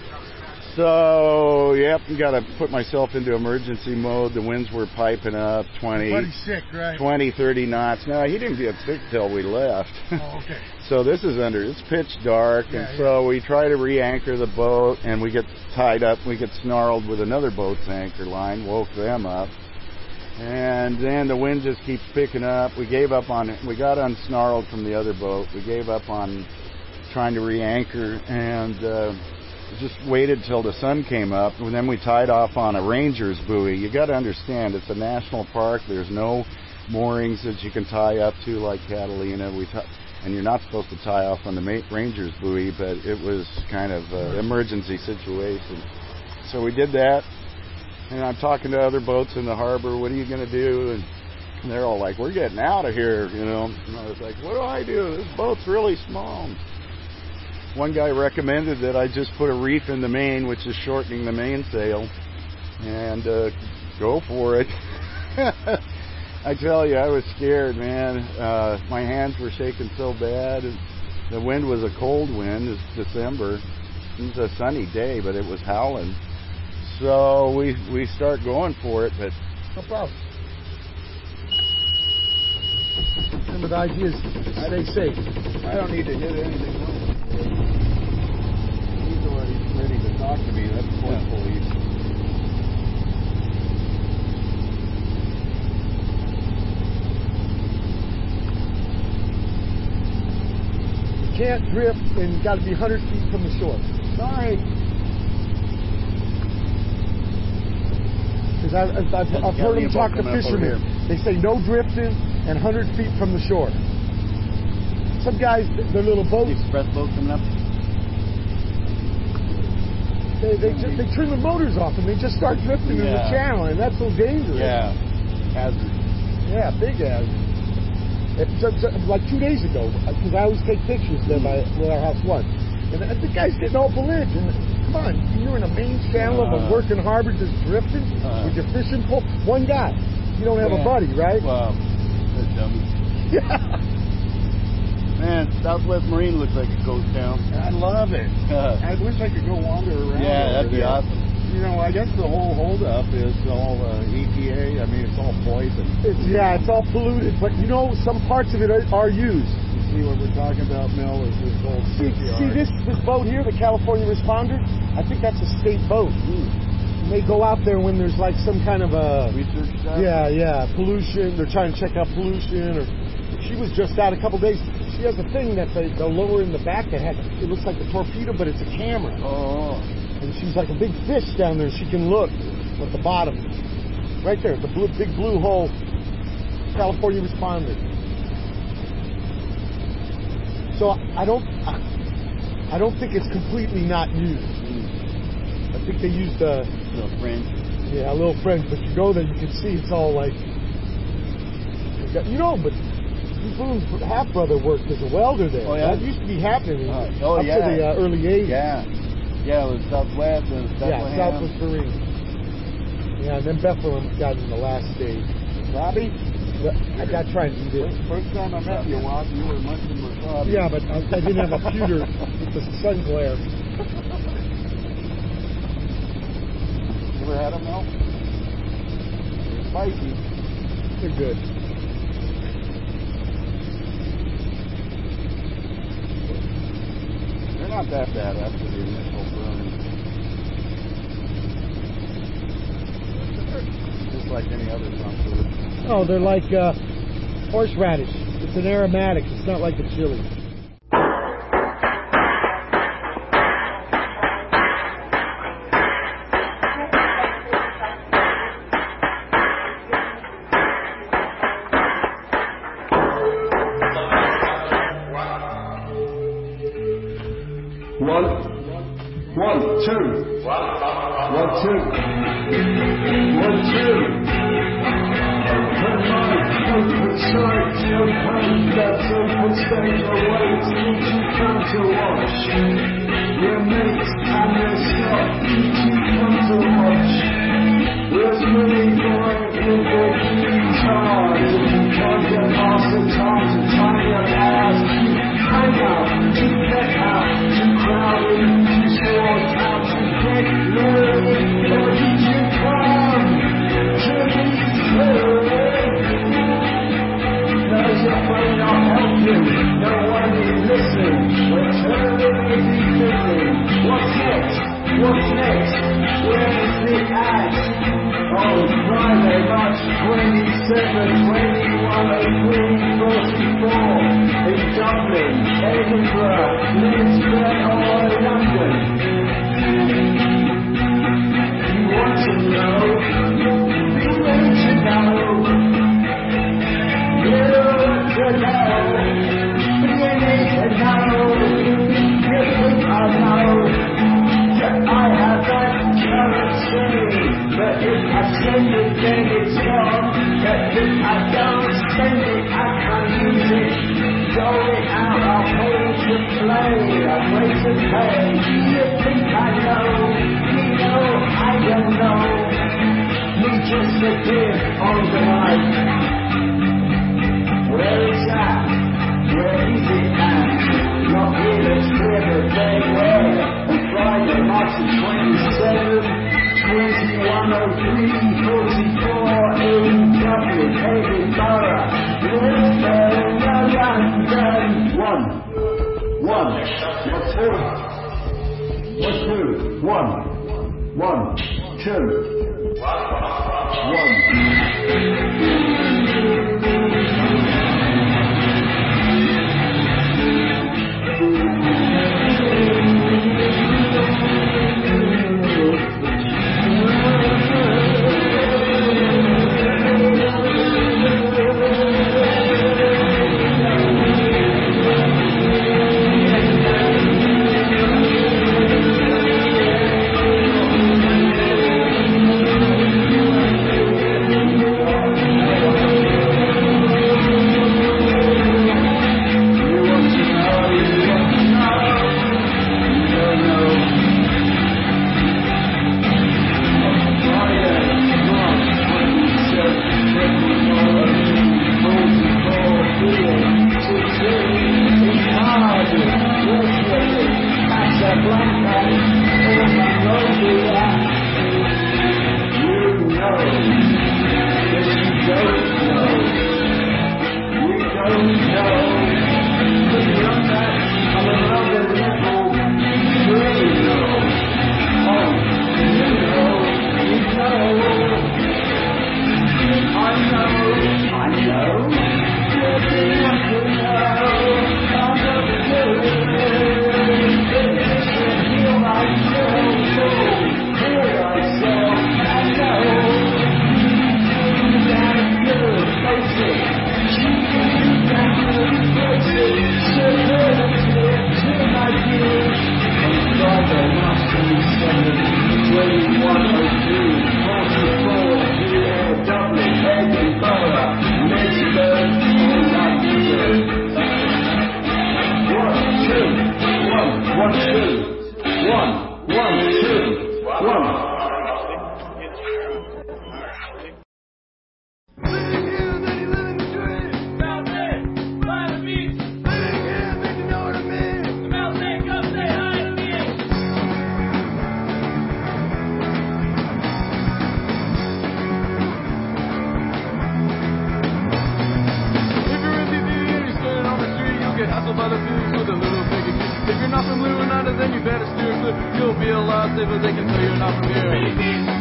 so, got to put myself into emergency mode. The winds were piping up, 20,
Buddy's sick, right?
20, 30 knots. No, he didn't get sick till we left.
Oh, okay.
So this is it's pitch dark, and so we try to re-anchor the boat, and we get tied up. We get snarled with another boat's anchor line, woke them up. And then the wind just keeps picking up. We gave up on it. We got unsnarled from the other boat. We gave up on trying to re-anchor, and just waited till the sun came up, and then we tied off on a ranger's buoy. You got to understand, it's a national park. There's no moorings that you can tie up to like Catalina. And you're not supposed to tie off on the ranger's buoy, but it was kind of an emergency situation. So we did that, and I'm talking to other boats in the harbor. What are you going to do? And they're all like, we're getting out of here, And I was like, what do I do? This boat's really small. One guy recommended that I just put a reef in the main, which is shortening the mainsail, and go for it. I tell you, I was scared, man. My hands were shaking so bad. The wind was a cold wind. It's December. It was a sunny day, but it was howling. So we start going for it, but
No problem. Remember, the idea is stay safe.
I don't need to hit anything else. He's already ready to talk to me. That's Port Police.
You can't drift, and you got to be 100 feet from the shore.
Sorry.
Because I've heard them talk to fishermen. They say no drifting and 100 feet from the shore. Some guys, their little boats,
Express boat coming up.
they turn the motors off and they just start drifting in the channel, and that's so dangerous.
Yeah. Hazard.
Yeah, big hazard. Like 2 days ago, because I always take pictures there where our house was, and the guy's getting all belligerent. And come on, you're in a main channel of a working harbor just drifting with your fishing pole. One guy. You don't have a buddy, right?
Well, that's dummy.
Yeah.
Man, Southwest Marine looks like a ghost town.
I love it.
I wish I could go wander around.
Yeah,
that'd be awesome. I guess the whole holdup is all EPA. I mean, it's all poison.
It's all polluted, but some parts of it are used.
You see what we're talking about, Mel, is this whole
See this boat here, the California Responder? I think that's a state boat. they go out there when there's like some kind of a
Research stuff?
yeah pollution. They're trying to check out pollution. Or she was just out a couple days. She has a thing that the lower in the back that has it looks like a torpedo, but it's a camera.
Oh.
And she's like a big fish down there. She can look at the bottom, right there, the big blue hole. California responded. So I don't think it's completely not used. I think they used a
Little French.
Yeah, a little French, but you go there, you can see it's all like, but Boone's half-brother worked as a welder there.
Oh, yeah?
That used to be happening up
yeah.
to the early 80s.
Yeah. Yeah, it was Southwest and Bethlehem.
Yeah, Southwest Marine. Yeah, and then Bethlehem got in the last stage.
Robbie?
I got trying to eat it.
First time I met you, Walt, you were munching wasabi.
Yeah, but I didn't have a pewter with the sun glare.
You ever had them, Mel? They're spicy.
They're good.
They're not that bad after the initial burn. Just like any other junk food.
Oh, they're like horseradish. It's an aromatic. It's not like a chili.
One, two. 1, 2. 1, 2. Open mic, open sight, open that's open stage awaits each you come to watch. Your mates and your stuff, each you come to watch. There's many going in the guitar. If you can't get past the time to tie your ass, hang out, to get out, to crowded, to short out, to get low. Or did you come to be heard? No, your may not help you, no one will listen. We're turning if you're thinking, what's next? What's next? Where is the ad? On Friday, March 27, 2103, 44, in Dublin, Edinburgh, Lisbon or London. You want to know? You need to know. You want to know. You need to know. You think I know that I have that currency. But if I send it, then it's gone. But if I don't send it, I can't use it. Roll it out, I'll pay to play. I'm ready to pay. You think I know? You know I don't know. You just appear on the mic. Where is that? Where is it at? Not here, it's clear that they were. On Friday, March the 27th. 2103, 44 in Dublin, Edinburgh, Lisbon, London. 1, 2. 1.
then you better steer clear. You'll be a lot safer, they can tell you're not from here.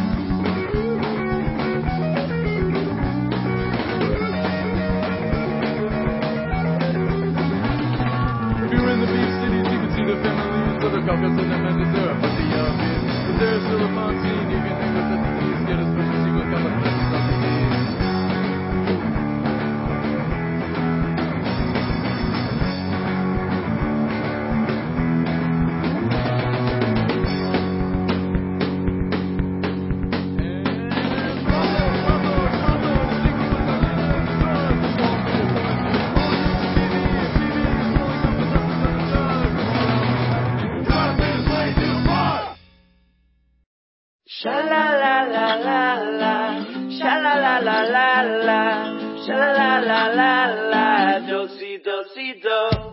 The families of the Caucasus and the Mediterranean, but but there's still a fun scene. You can hang with the disease, get a special secret, got the message of disease.
Sha la la la la la, sha la la la la la, sha la la la la la, do si do si do.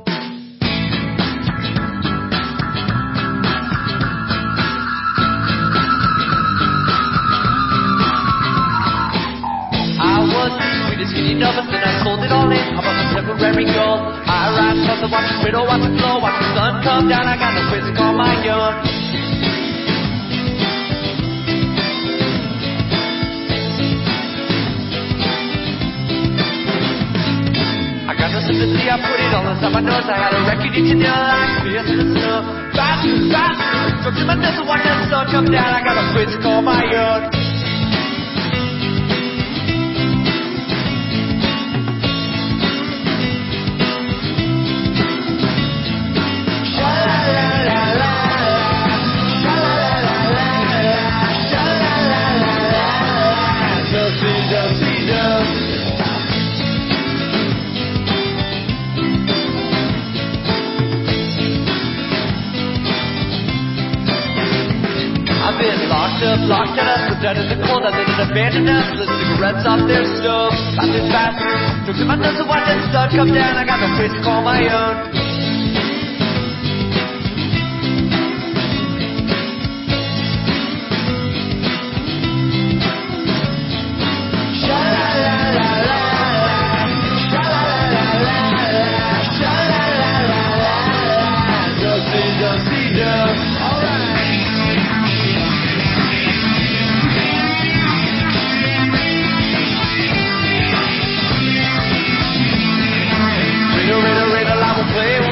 I was sweet as skinny novice and I sold it all in. I bought some temporary gold. I ride from the watch the widow, watch the flow, watch the sun come down. I got no whisk on my own. Sympathy, I put it all inside my nose. I had a record each and like fierce in the snow. Faster, faster, drugs in my nose. Watch the sun come down. I got a whisk on my own. Sha la la la la, sha la la la la, sha la la la la, do si do si do. I've been locked up, locked up, put down in the cold. I've been abandoned up, the cigarettes off their stove. Faster, faster, drugs in my nose, and watch the sun come down. I got no whisk on my own. Sha la la la la, sha la la la la, sha la la la la, do si do. All right. Riddle, riddle, riddle, I will play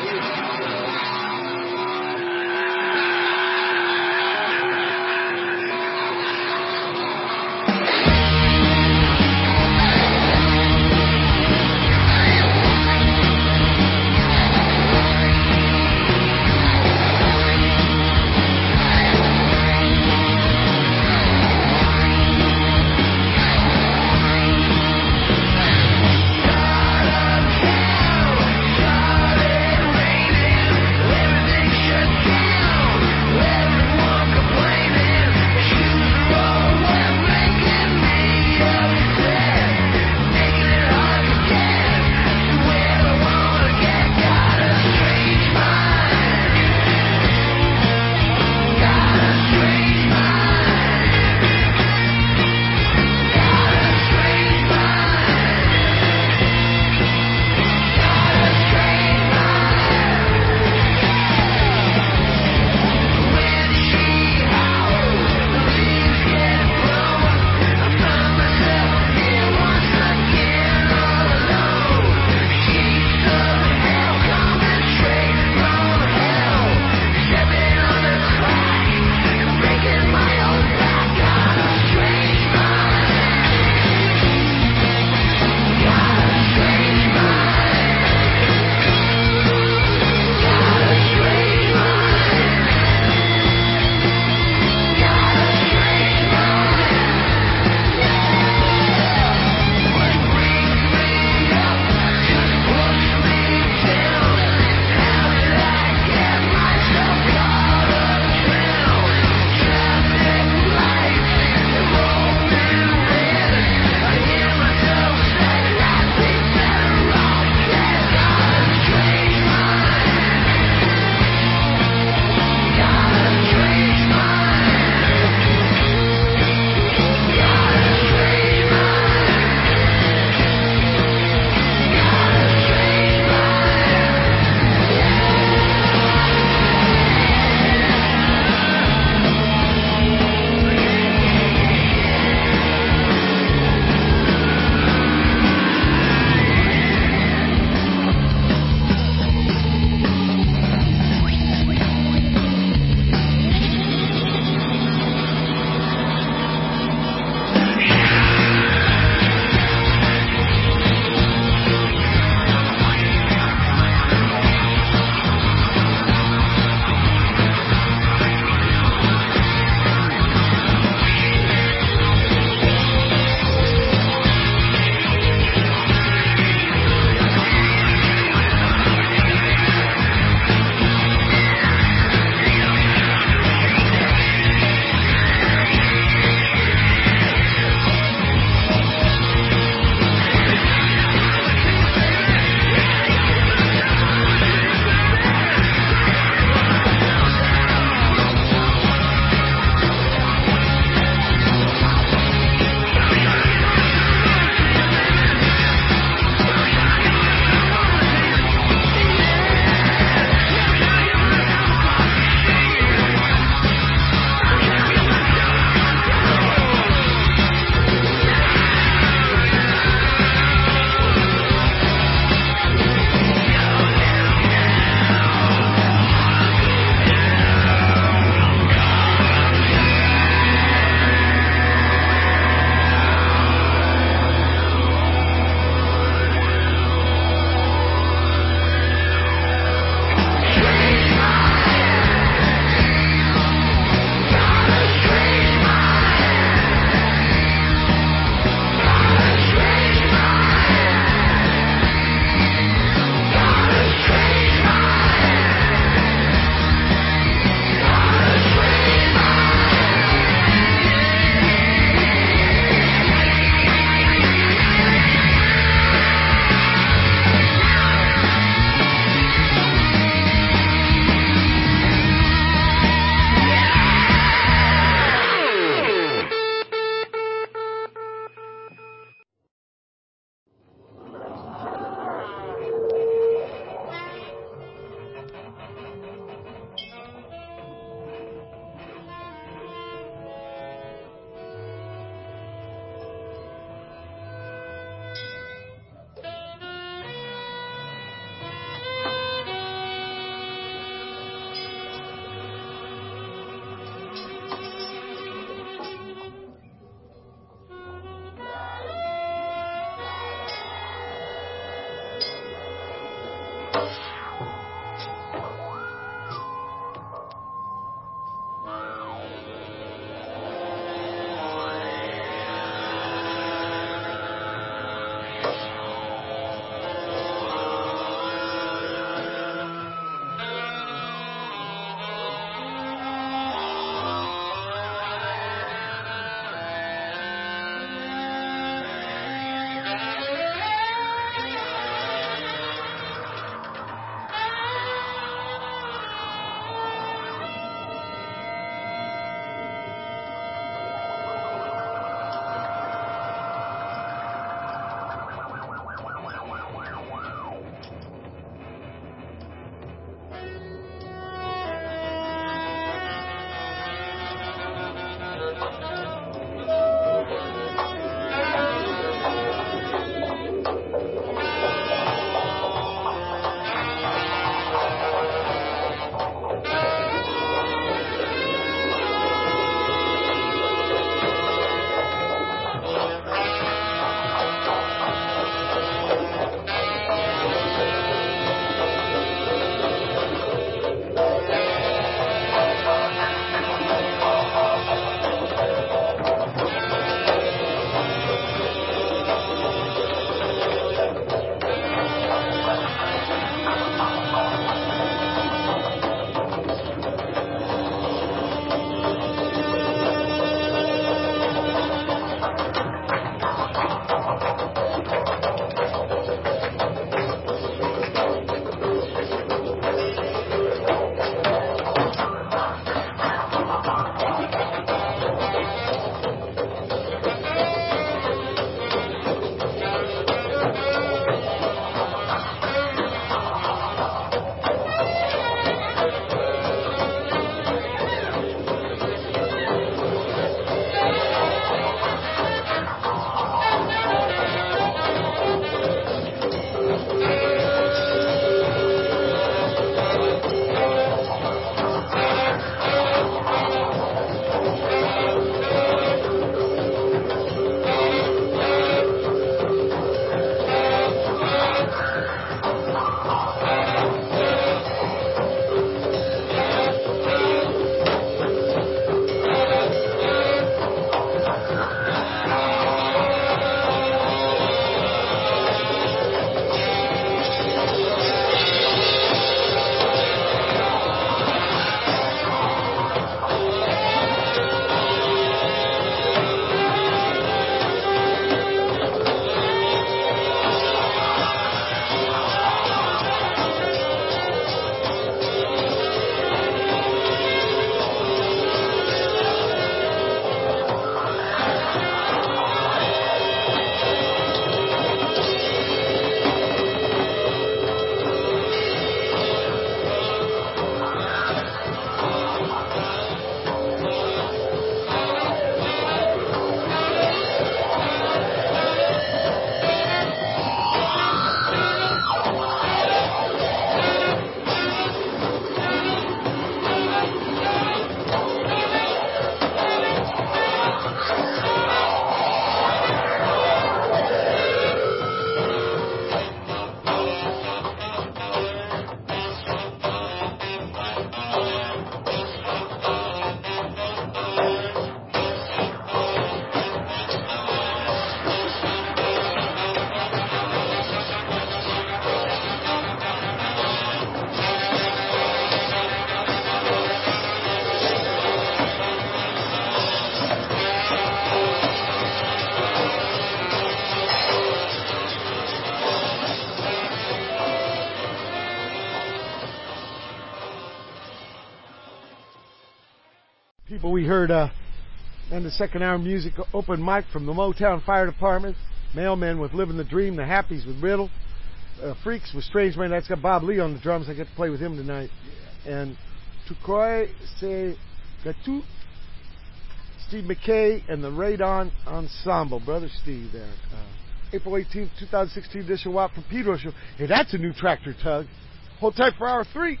people. We heard in the second hour music open mic from the Motown Fire Department, Mailmen with Living the Dream, the Happies with Riddle, Freaks with Strange Man. That's got Bob Lee on the drums. I get to play with him tonight. And Tukoi Se Gatu, Steve McKay, and the Radon Ensemble. Brother Steve there. April 18th, 2016 edition Watt from Pedro Show. Hey, that's a new tractor tug. Hold tight for hour 3.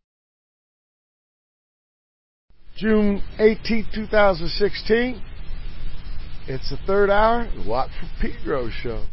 June 18th, 2016. It's the third hour, the Watt from Pedro Show.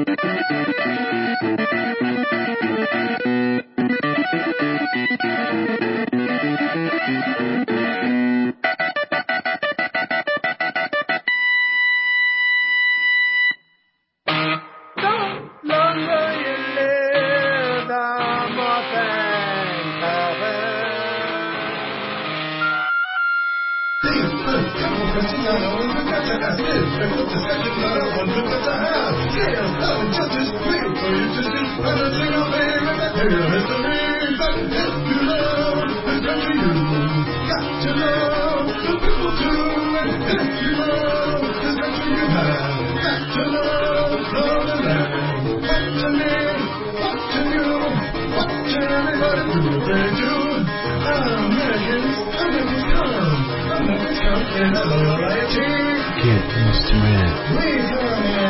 The longer you live, the more things happen.
Get used to it.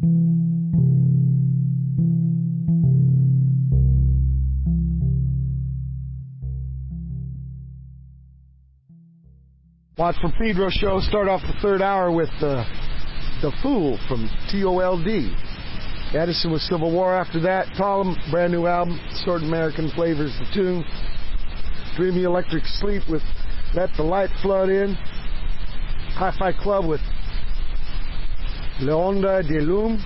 Watch for Pedro show. Start off the third hour with The Fool from TOLD. Edison with Civil War after that. Column, brand new album. Sword American Flavors, the tune. Dreamy Electric Sleep with Let the Light Flood In. Hi-Fi Club with La Onda de Lum.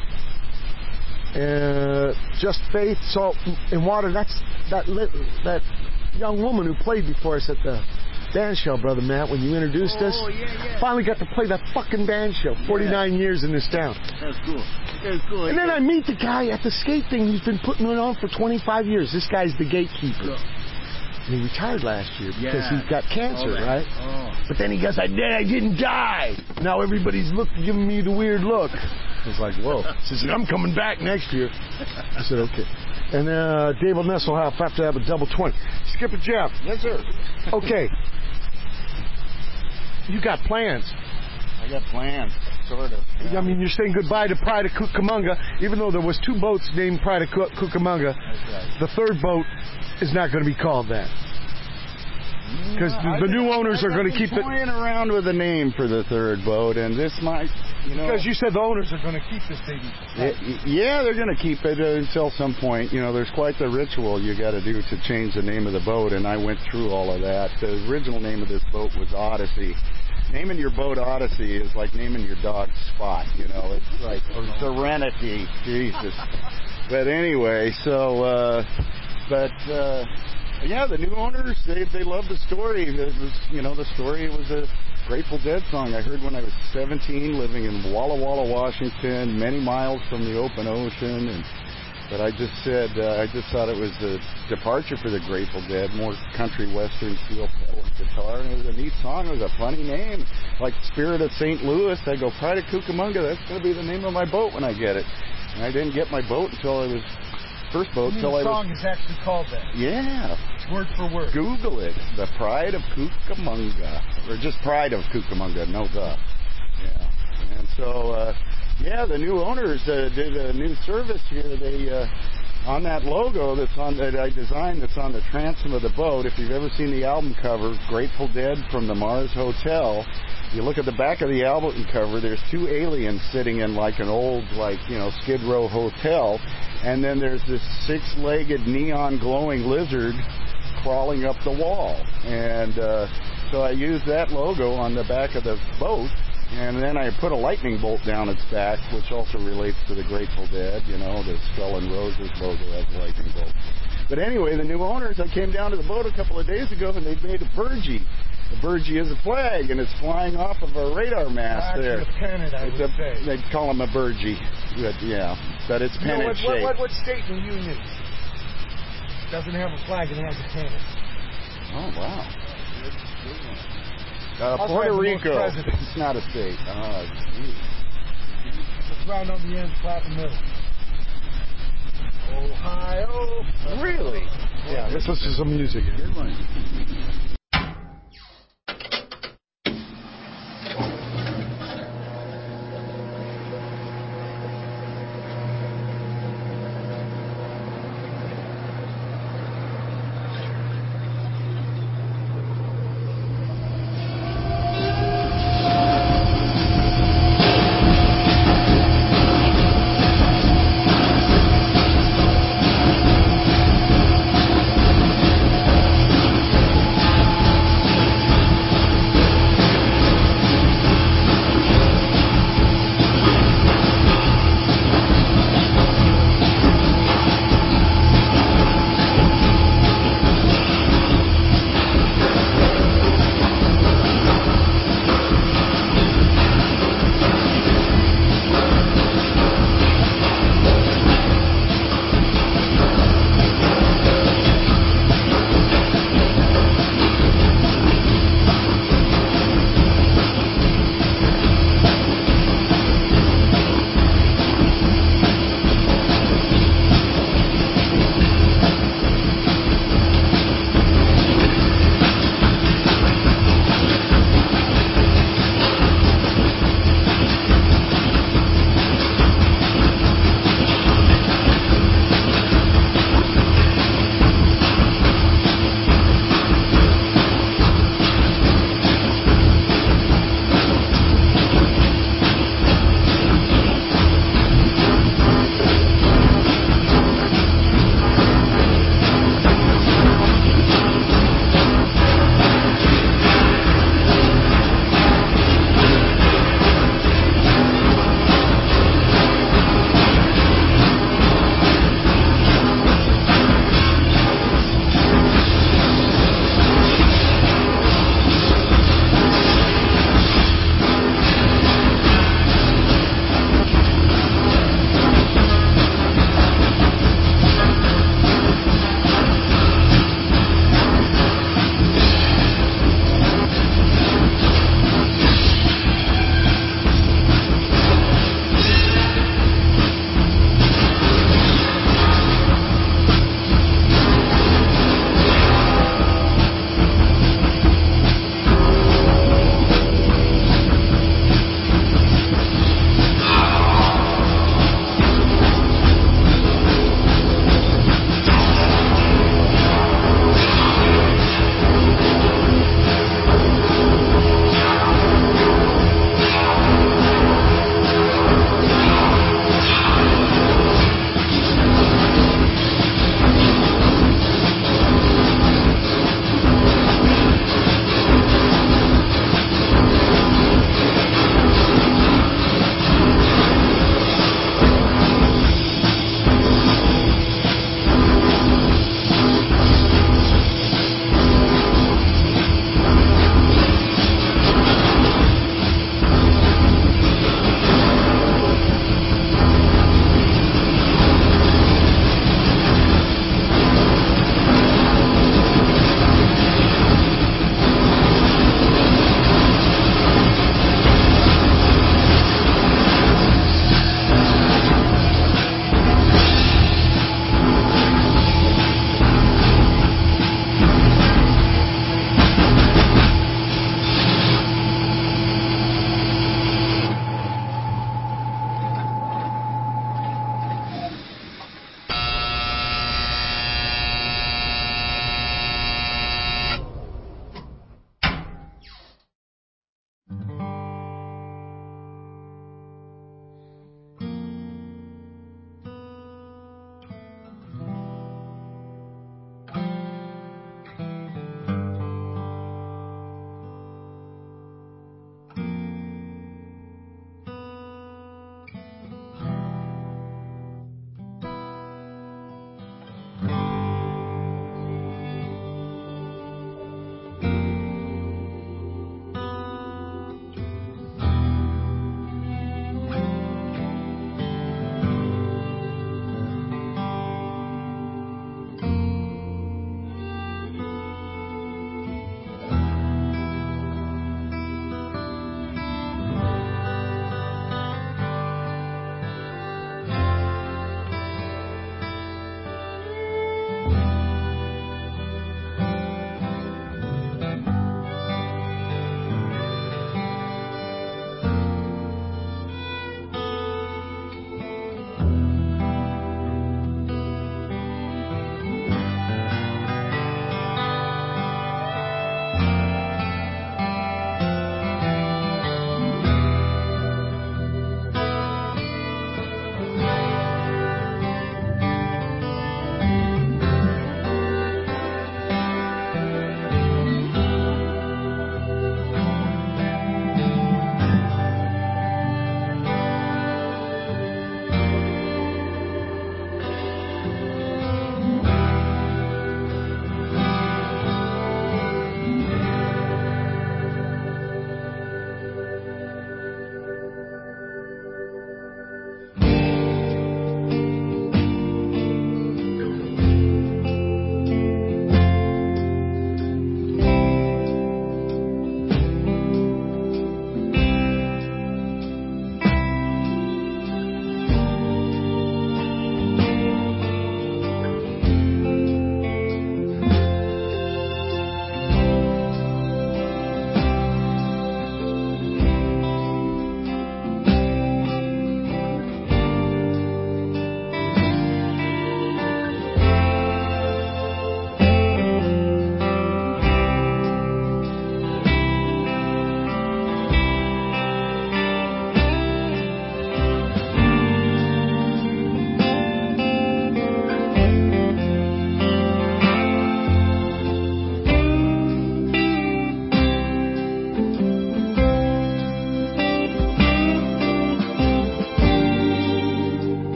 Just Faith, Salt and Water. That's that young woman who played before us at the band show, Brother Matt, when you introduced us.
Oh, yeah.
Finally got to play that fucking band show. 49 years in this town.
That's cool. That's cool.
And then I meet the guy at the skate thing who's been putting it on for 25 years. This guy's the gatekeeper. And he retired last year because he got cancer, right?
Oh.
But then he goes, I didn't die. Now everybody's giving me the weird look. I was like, whoa. He says, I'm coming back next year. I said, okay. And Dave Nesselhoff after that with double 20. Skipper Jeff.
Yes, sir.
Okay. You got plans.
I got plans, sort of.
I mean, you're saying goodbye to Pride of Cucamonga, even though there was 2 boats named Pride of Cucamonga.
That's right.
The third boat is not going to be called that. Because the new owners are going to keep it.
Toying around with a name for the third boat, and this might,
Because you said the owners are going to keep this baby.
Yeah, they're going to keep it until some point. There's quite the ritual you got to do to change the name of the boat, and I went through all of that. The original name of this boat was Odyssey. Naming your boat Odyssey is like naming your dog Spot. It's like Serenity. Jesus. But anyway, yeah, the new owners, they love the story. It was, the story was a Grateful Dead song I heard when I was 17, living in Walla Walla, Washington, many miles from the open ocean. But I just said, I just thought it was a departure for the Grateful Dead, more country western steel pedal guitar. And it was a neat song. It was a funny name, like Spirit of St. Louis. I go, Pride of Cucamonga, that's going to be the name of my boat when I get it. And I didn't get my boat until I was... First boat till I was...
The song is actually called that.
Yeah.
Word for word.
Google it. The Pride of Cucamonga. Or just Pride of Cucamonga, no the. Yeah. And so, the new owners did a new service here. They, on that logo that I designed that's on the transom of the boat, if you've ever seen the album cover, Grateful Dead from the Mars Hotel, you look at the back of the album cover, there's 2 aliens sitting in like an old, Skid Row hotel, and then there's this 6-legged neon glowing lizard crawling up the wall. And so I used that logo on the back of the boat, and then I put a lightning bolt down its back, which also relates to the Grateful Dead. The Skull and Roses logo has a lightning bolt. But anyway, the new owners, I came down to the boat a couple of days ago, and they'd made a burgee. The burgee is a flag, and it's flying off of a radar mast there.
Actually, a pennant, I would say.
They'd call them a burgee. But it's pennant shaped.
What state in the Union doesn't have a flag and has a pennant?
Oh, wow.
Also
Puerto
has the most
Rico.
presidents.
It's not a state.
It's round on the end, flat in the middle. Ohio.
Really?
Yeah, let's listen to some music.
Good one.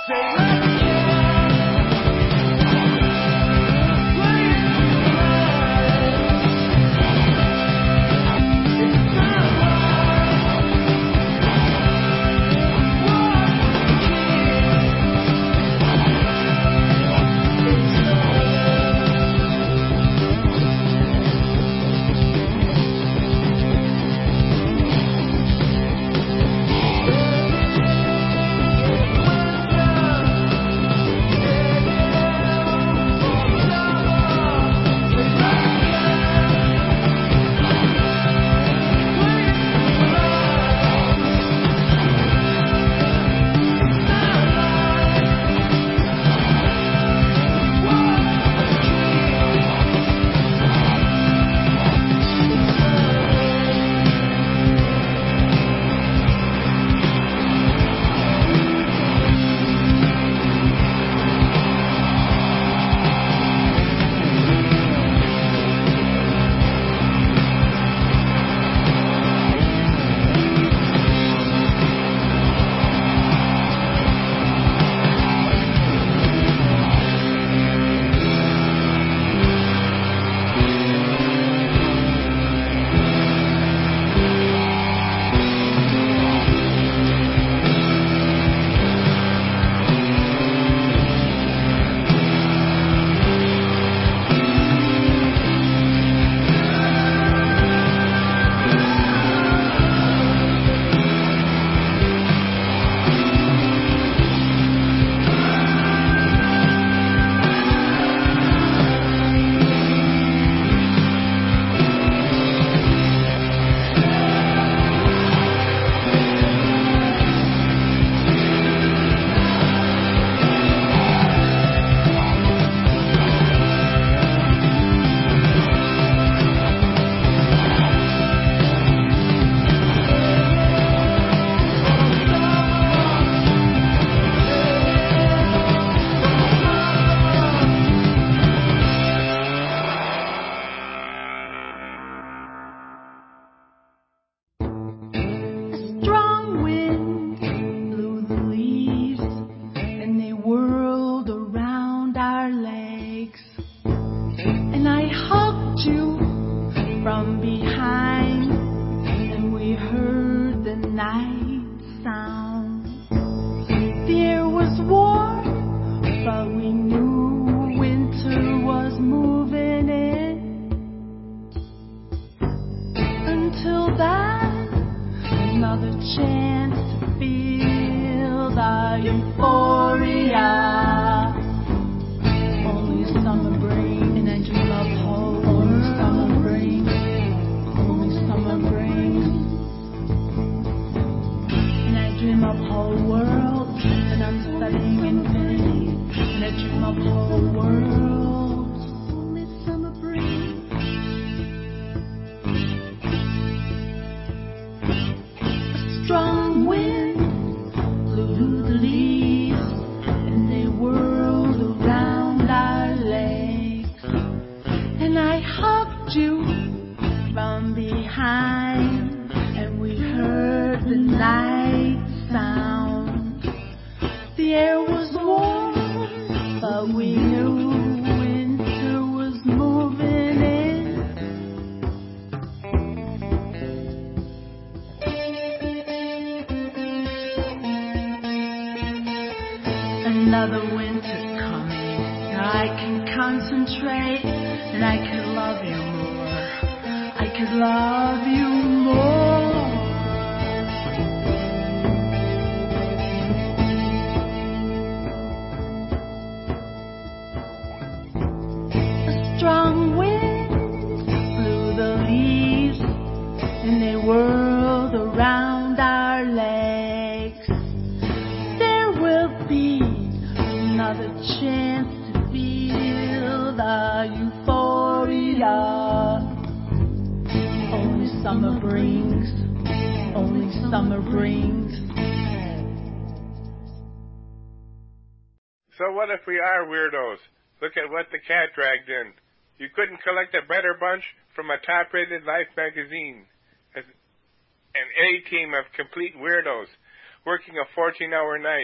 So what if we are weirdos? Look at what the cat dragged in. You couldn't collect a better bunch from a top-rated Life magazine. An A-team of complete weirdos, working a 14-hour night,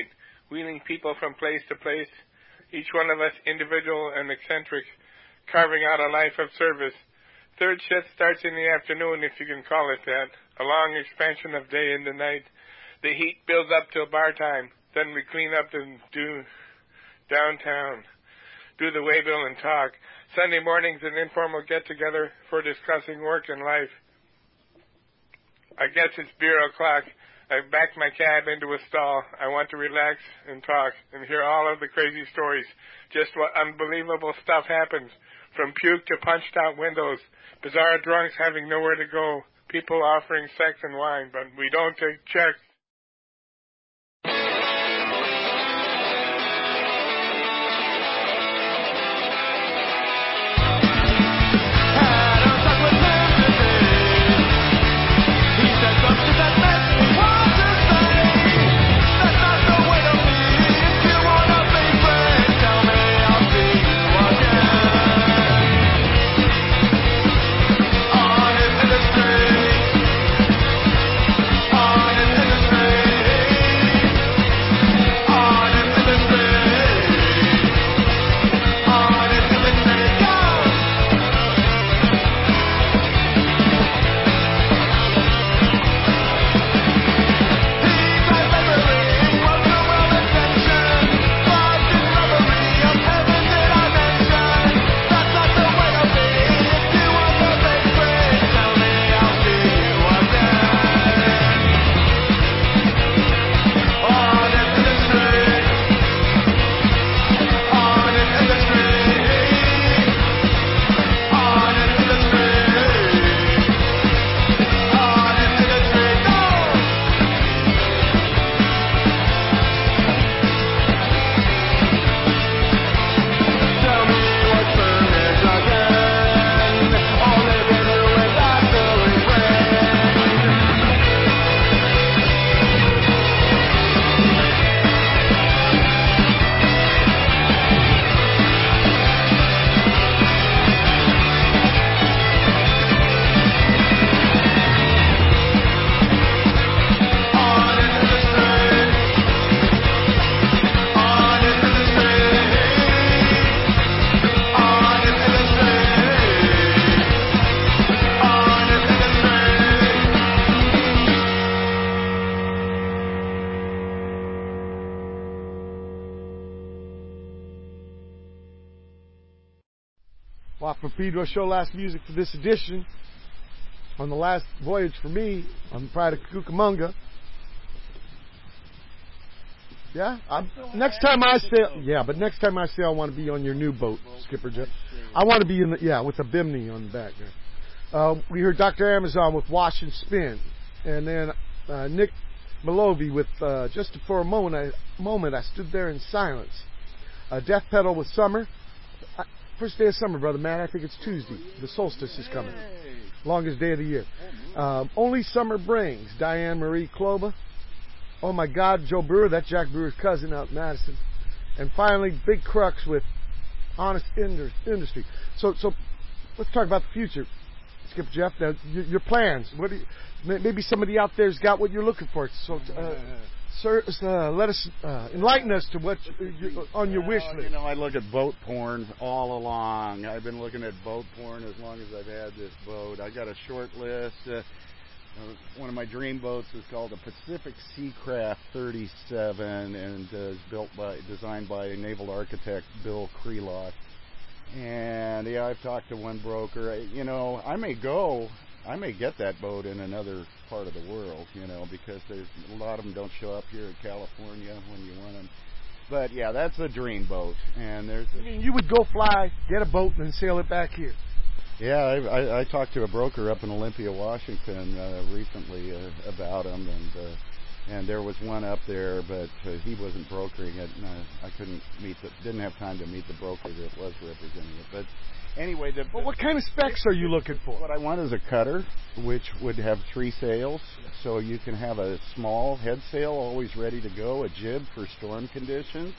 wheeling people from place to place, each one of us individual and eccentric, carving out a life of service. Third shift starts in the afternoon, if you can call it that, a long expansion of day into night. The heat builds up till bar time. Then we clean up and do downtown, do the waybill and talk. Sunday mornings an informal get-together for discussing work and life. I guess it's beer o'clock. I've backed my cab into a stall. I want to relax and talk and hear all of the crazy stories. Just what unbelievable stuff happens. From puke to punched out windows. Bizarre drunks having nowhere to go. People offering sex and wine, but we don't take checks.
Watt from Pedro Show, last music for this edition. On the last voyage for me on the Pride of Cucamonga. Yeah, next time I sail, next time I sail, I want to be on your new boat, Skipper Jeff. I want to be in with a Bimini on the back there. We heard Dr. Amazon with Wash and Spin, and then Nick Malovey with Just for a moment I stood there in silence. Death Pedal with Summer. First day of summer, Brother Matt. I think it's Tuesday. The solstice is coming. Longest day of the year. Only Summer Brings, Diane Marie Kloba. Oh my God, Joe Brewer. That's Jack Brewer's cousin out in Madison. And finally, Big Crux with Honest Industry. So let's talk about the future. Skip Jeff, now, your plans. Maybe somebody out there's got what you're looking for. So, sir, let us enlighten us to what on your wish list.
I look at boat porn all along. I've been looking at boat porn as long as I've had this boat. I got a short list. One of my dream boats is called the Pacific Seacraft 37, and is designed by naval architect Bill Krelock. And I've talked to one broker. I may get that boat in another part of the world, because there's a lot of them don't show up here in California when you want them. But yeah, that's a dream boat. And
you would go fly, get a boat, and then sail it back here.
Yeah, I talked to a broker up in Olympia, Washington recently about them, and there was one up there, but he wasn't brokering it, and I didn't have time to meet the broker that was representing it. But anyway,
what kind of specs are you looking for?
What I want is a cutter, which would have 3 sails, so you can have a small head sail always ready to go, a jib for storm conditions,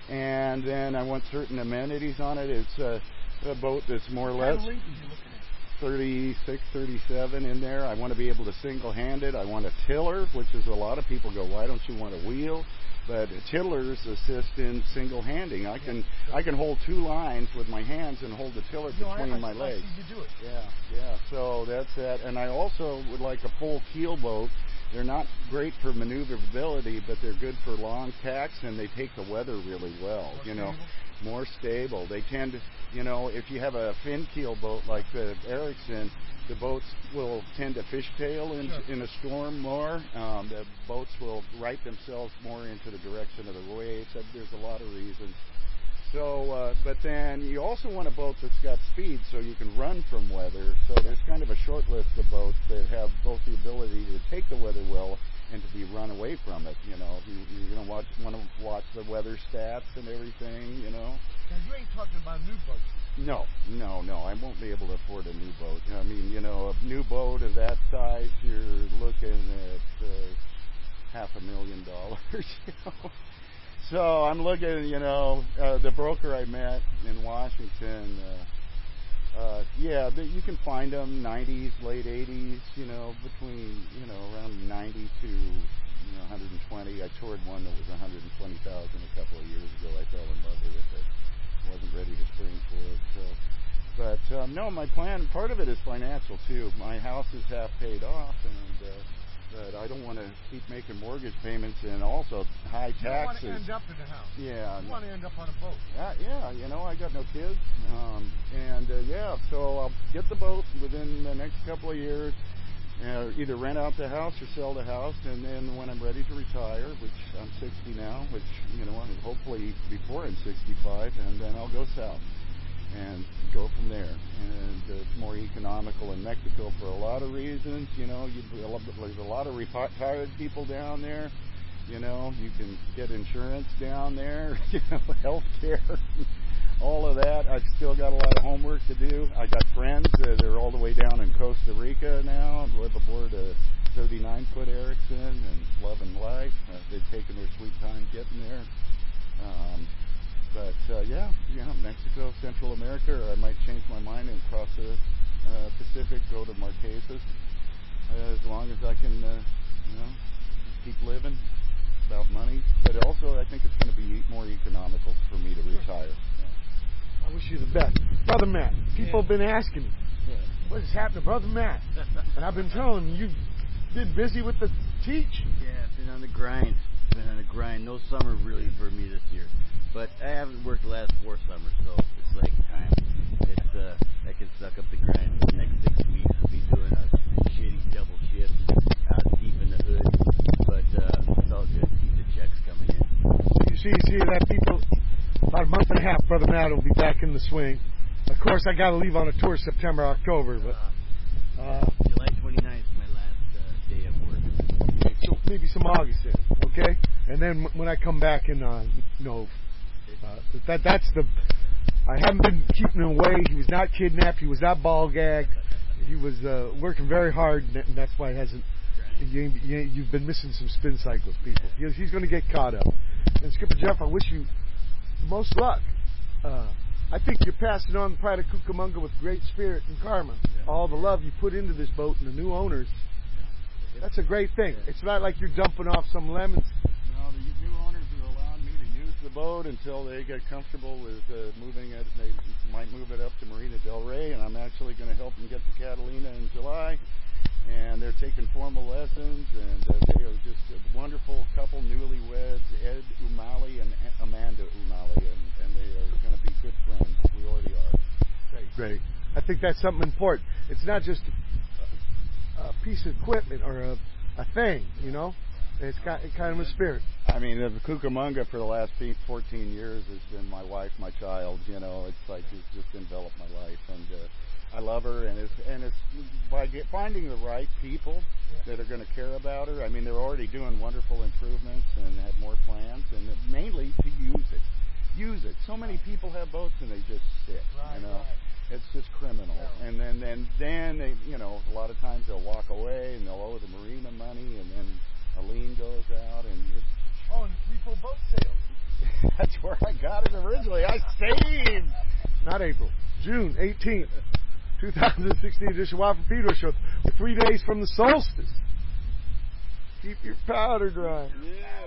and then I want certain amenities on it. It's a boat that's more or less. 36, 37 in there. I want to be able to single-hand it. I want a tiller, which is a lot of people go, why don't you want a wheel? But tillers assist in single-handing. I can hold 2 lines with my hands and hold the tiller between my legs.
I see you do it.
Yeah. So that's that. And I also would like a full keel boat. They're not great for maneuverability, but they're good for long tacks, and they take the weather really well. More stable. They tend to, if you have a fin keel boat like the Erickson, the boats will tend to fishtail in a storm more. The boats will right themselves more into the direction of the waves. There's a lot of reasons. So, but then you also want a boat that's got speed so you can run from weather. So there's kind of a short list of boats that have both the ability to take the weather well and to be run away from it. You're going to want to watch the weather stats and everything,
Now, you ain't talking about new boats.
No. I won't be able to afford a new boat. I mean, a new boat of that size, you're looking at $500,000. So I'm looking, the broker I met in Washington, you can find them 90s, late 80s, between, around 90 to 120. I toured one that was 120,000 a couple of years ago. I fell in love with it, but wasn't ready to spring for it. So, no, my plan, part of it is financial too. My house is half paid off, but I don't want to keep making mortgage payments and also high taxes.
You don't want to end up in the house.
Yeah.
You want to end up on a boat.
Yeah, I got no kids. So I'll get the boat within the next couple of years, either rent out the house or sell the house, and then when I'm ready to retire, which I'm 60 now, which, hopefully before I'm 65, and then I'll go south and go from there. And it's more economical in Mexico for a lot of reasons. There's a lot of retired people down there. You can get insurance down there, health care, all of that. I've still got a lot of homework to do. I got friends that are all the way down in Costa Rica now, live aboard a 39-foot Erickson and loving life. They've taken their sweet time getting there. Mexico, Central America, or I might change my mind and cross the Pacific, go to Marquesas, as long as I can, keep living. About money, but also I think it's going to be more economical for me to retire. Yeah.
I wish you the best. Brother Matt, people have been asking me, what has happened to Brother Matt? And I've been telling them, you've been busy with the teach.
Yeah, I've been on the grind. No summer really for me this year. But I haven't worked the last 4 summers, so it's like time. I can suck up the grind for the next 6 weeks. I'll be doing a shitty double shift out deep in the hood. But it's all good. Keep the checks coming in.
You see that, people? About a month and a half, Brother Matt will be back in the swing. Of course, I got to leave on a tour September, October, but
July 29th is my last day of work.
So maybe some August then, okay? And then when I come back in, that's the. I haven't been keeping him away. He was not kidnapped. He was not ball gagged. He was working very hard, and that's why it hasn't. You've been missing some spin cycles, people. He's going to get caught up. And Skipper Jeff, I wish you the most luck. I think you're passing on the pride of Cucamonga with great spirit and karma. Yeah. All the love you put into this boat and the new owners. Yeah. That's a great thing. Yeah. It's not like you're dumping off some lemons.
No, the new owners are allowing me to use the boat until they get comfortable with moving it. They might move it up to Marina del Rey, and I'm actually going to help them get to Catalina in July. And they're taking formal lessons, and they are just a wonderful couple, newlyweds, Ed Umali and Amanda Umali, and they are going to be good friends. We already are.
Great. I think that's something important. It's not just a piece of equipment or a thing, It's got kind of a spirit.
I mean, the Cucamonga for the last 14 years has been my wife, my child. It's like it's just enveloped my life, and I love her, and it's by finding the right people that are going to care about her. I mean, they're already doing wonderful improvements and have more plans, and mainly to use it. Use it. So many people have boats and they just sit. Right. It's just criminal. Yeah. And then they, a lot of times they'll walk away and they'll owe the marina money, and then a lien goes out, and it's
and 3 full boat sales.
That's where I got it originally. I saved.
Not April. June 18th. 2016 edition Wild for Pedro show. We're 3 days from the solstice. Keep your powder dry.
Yeah.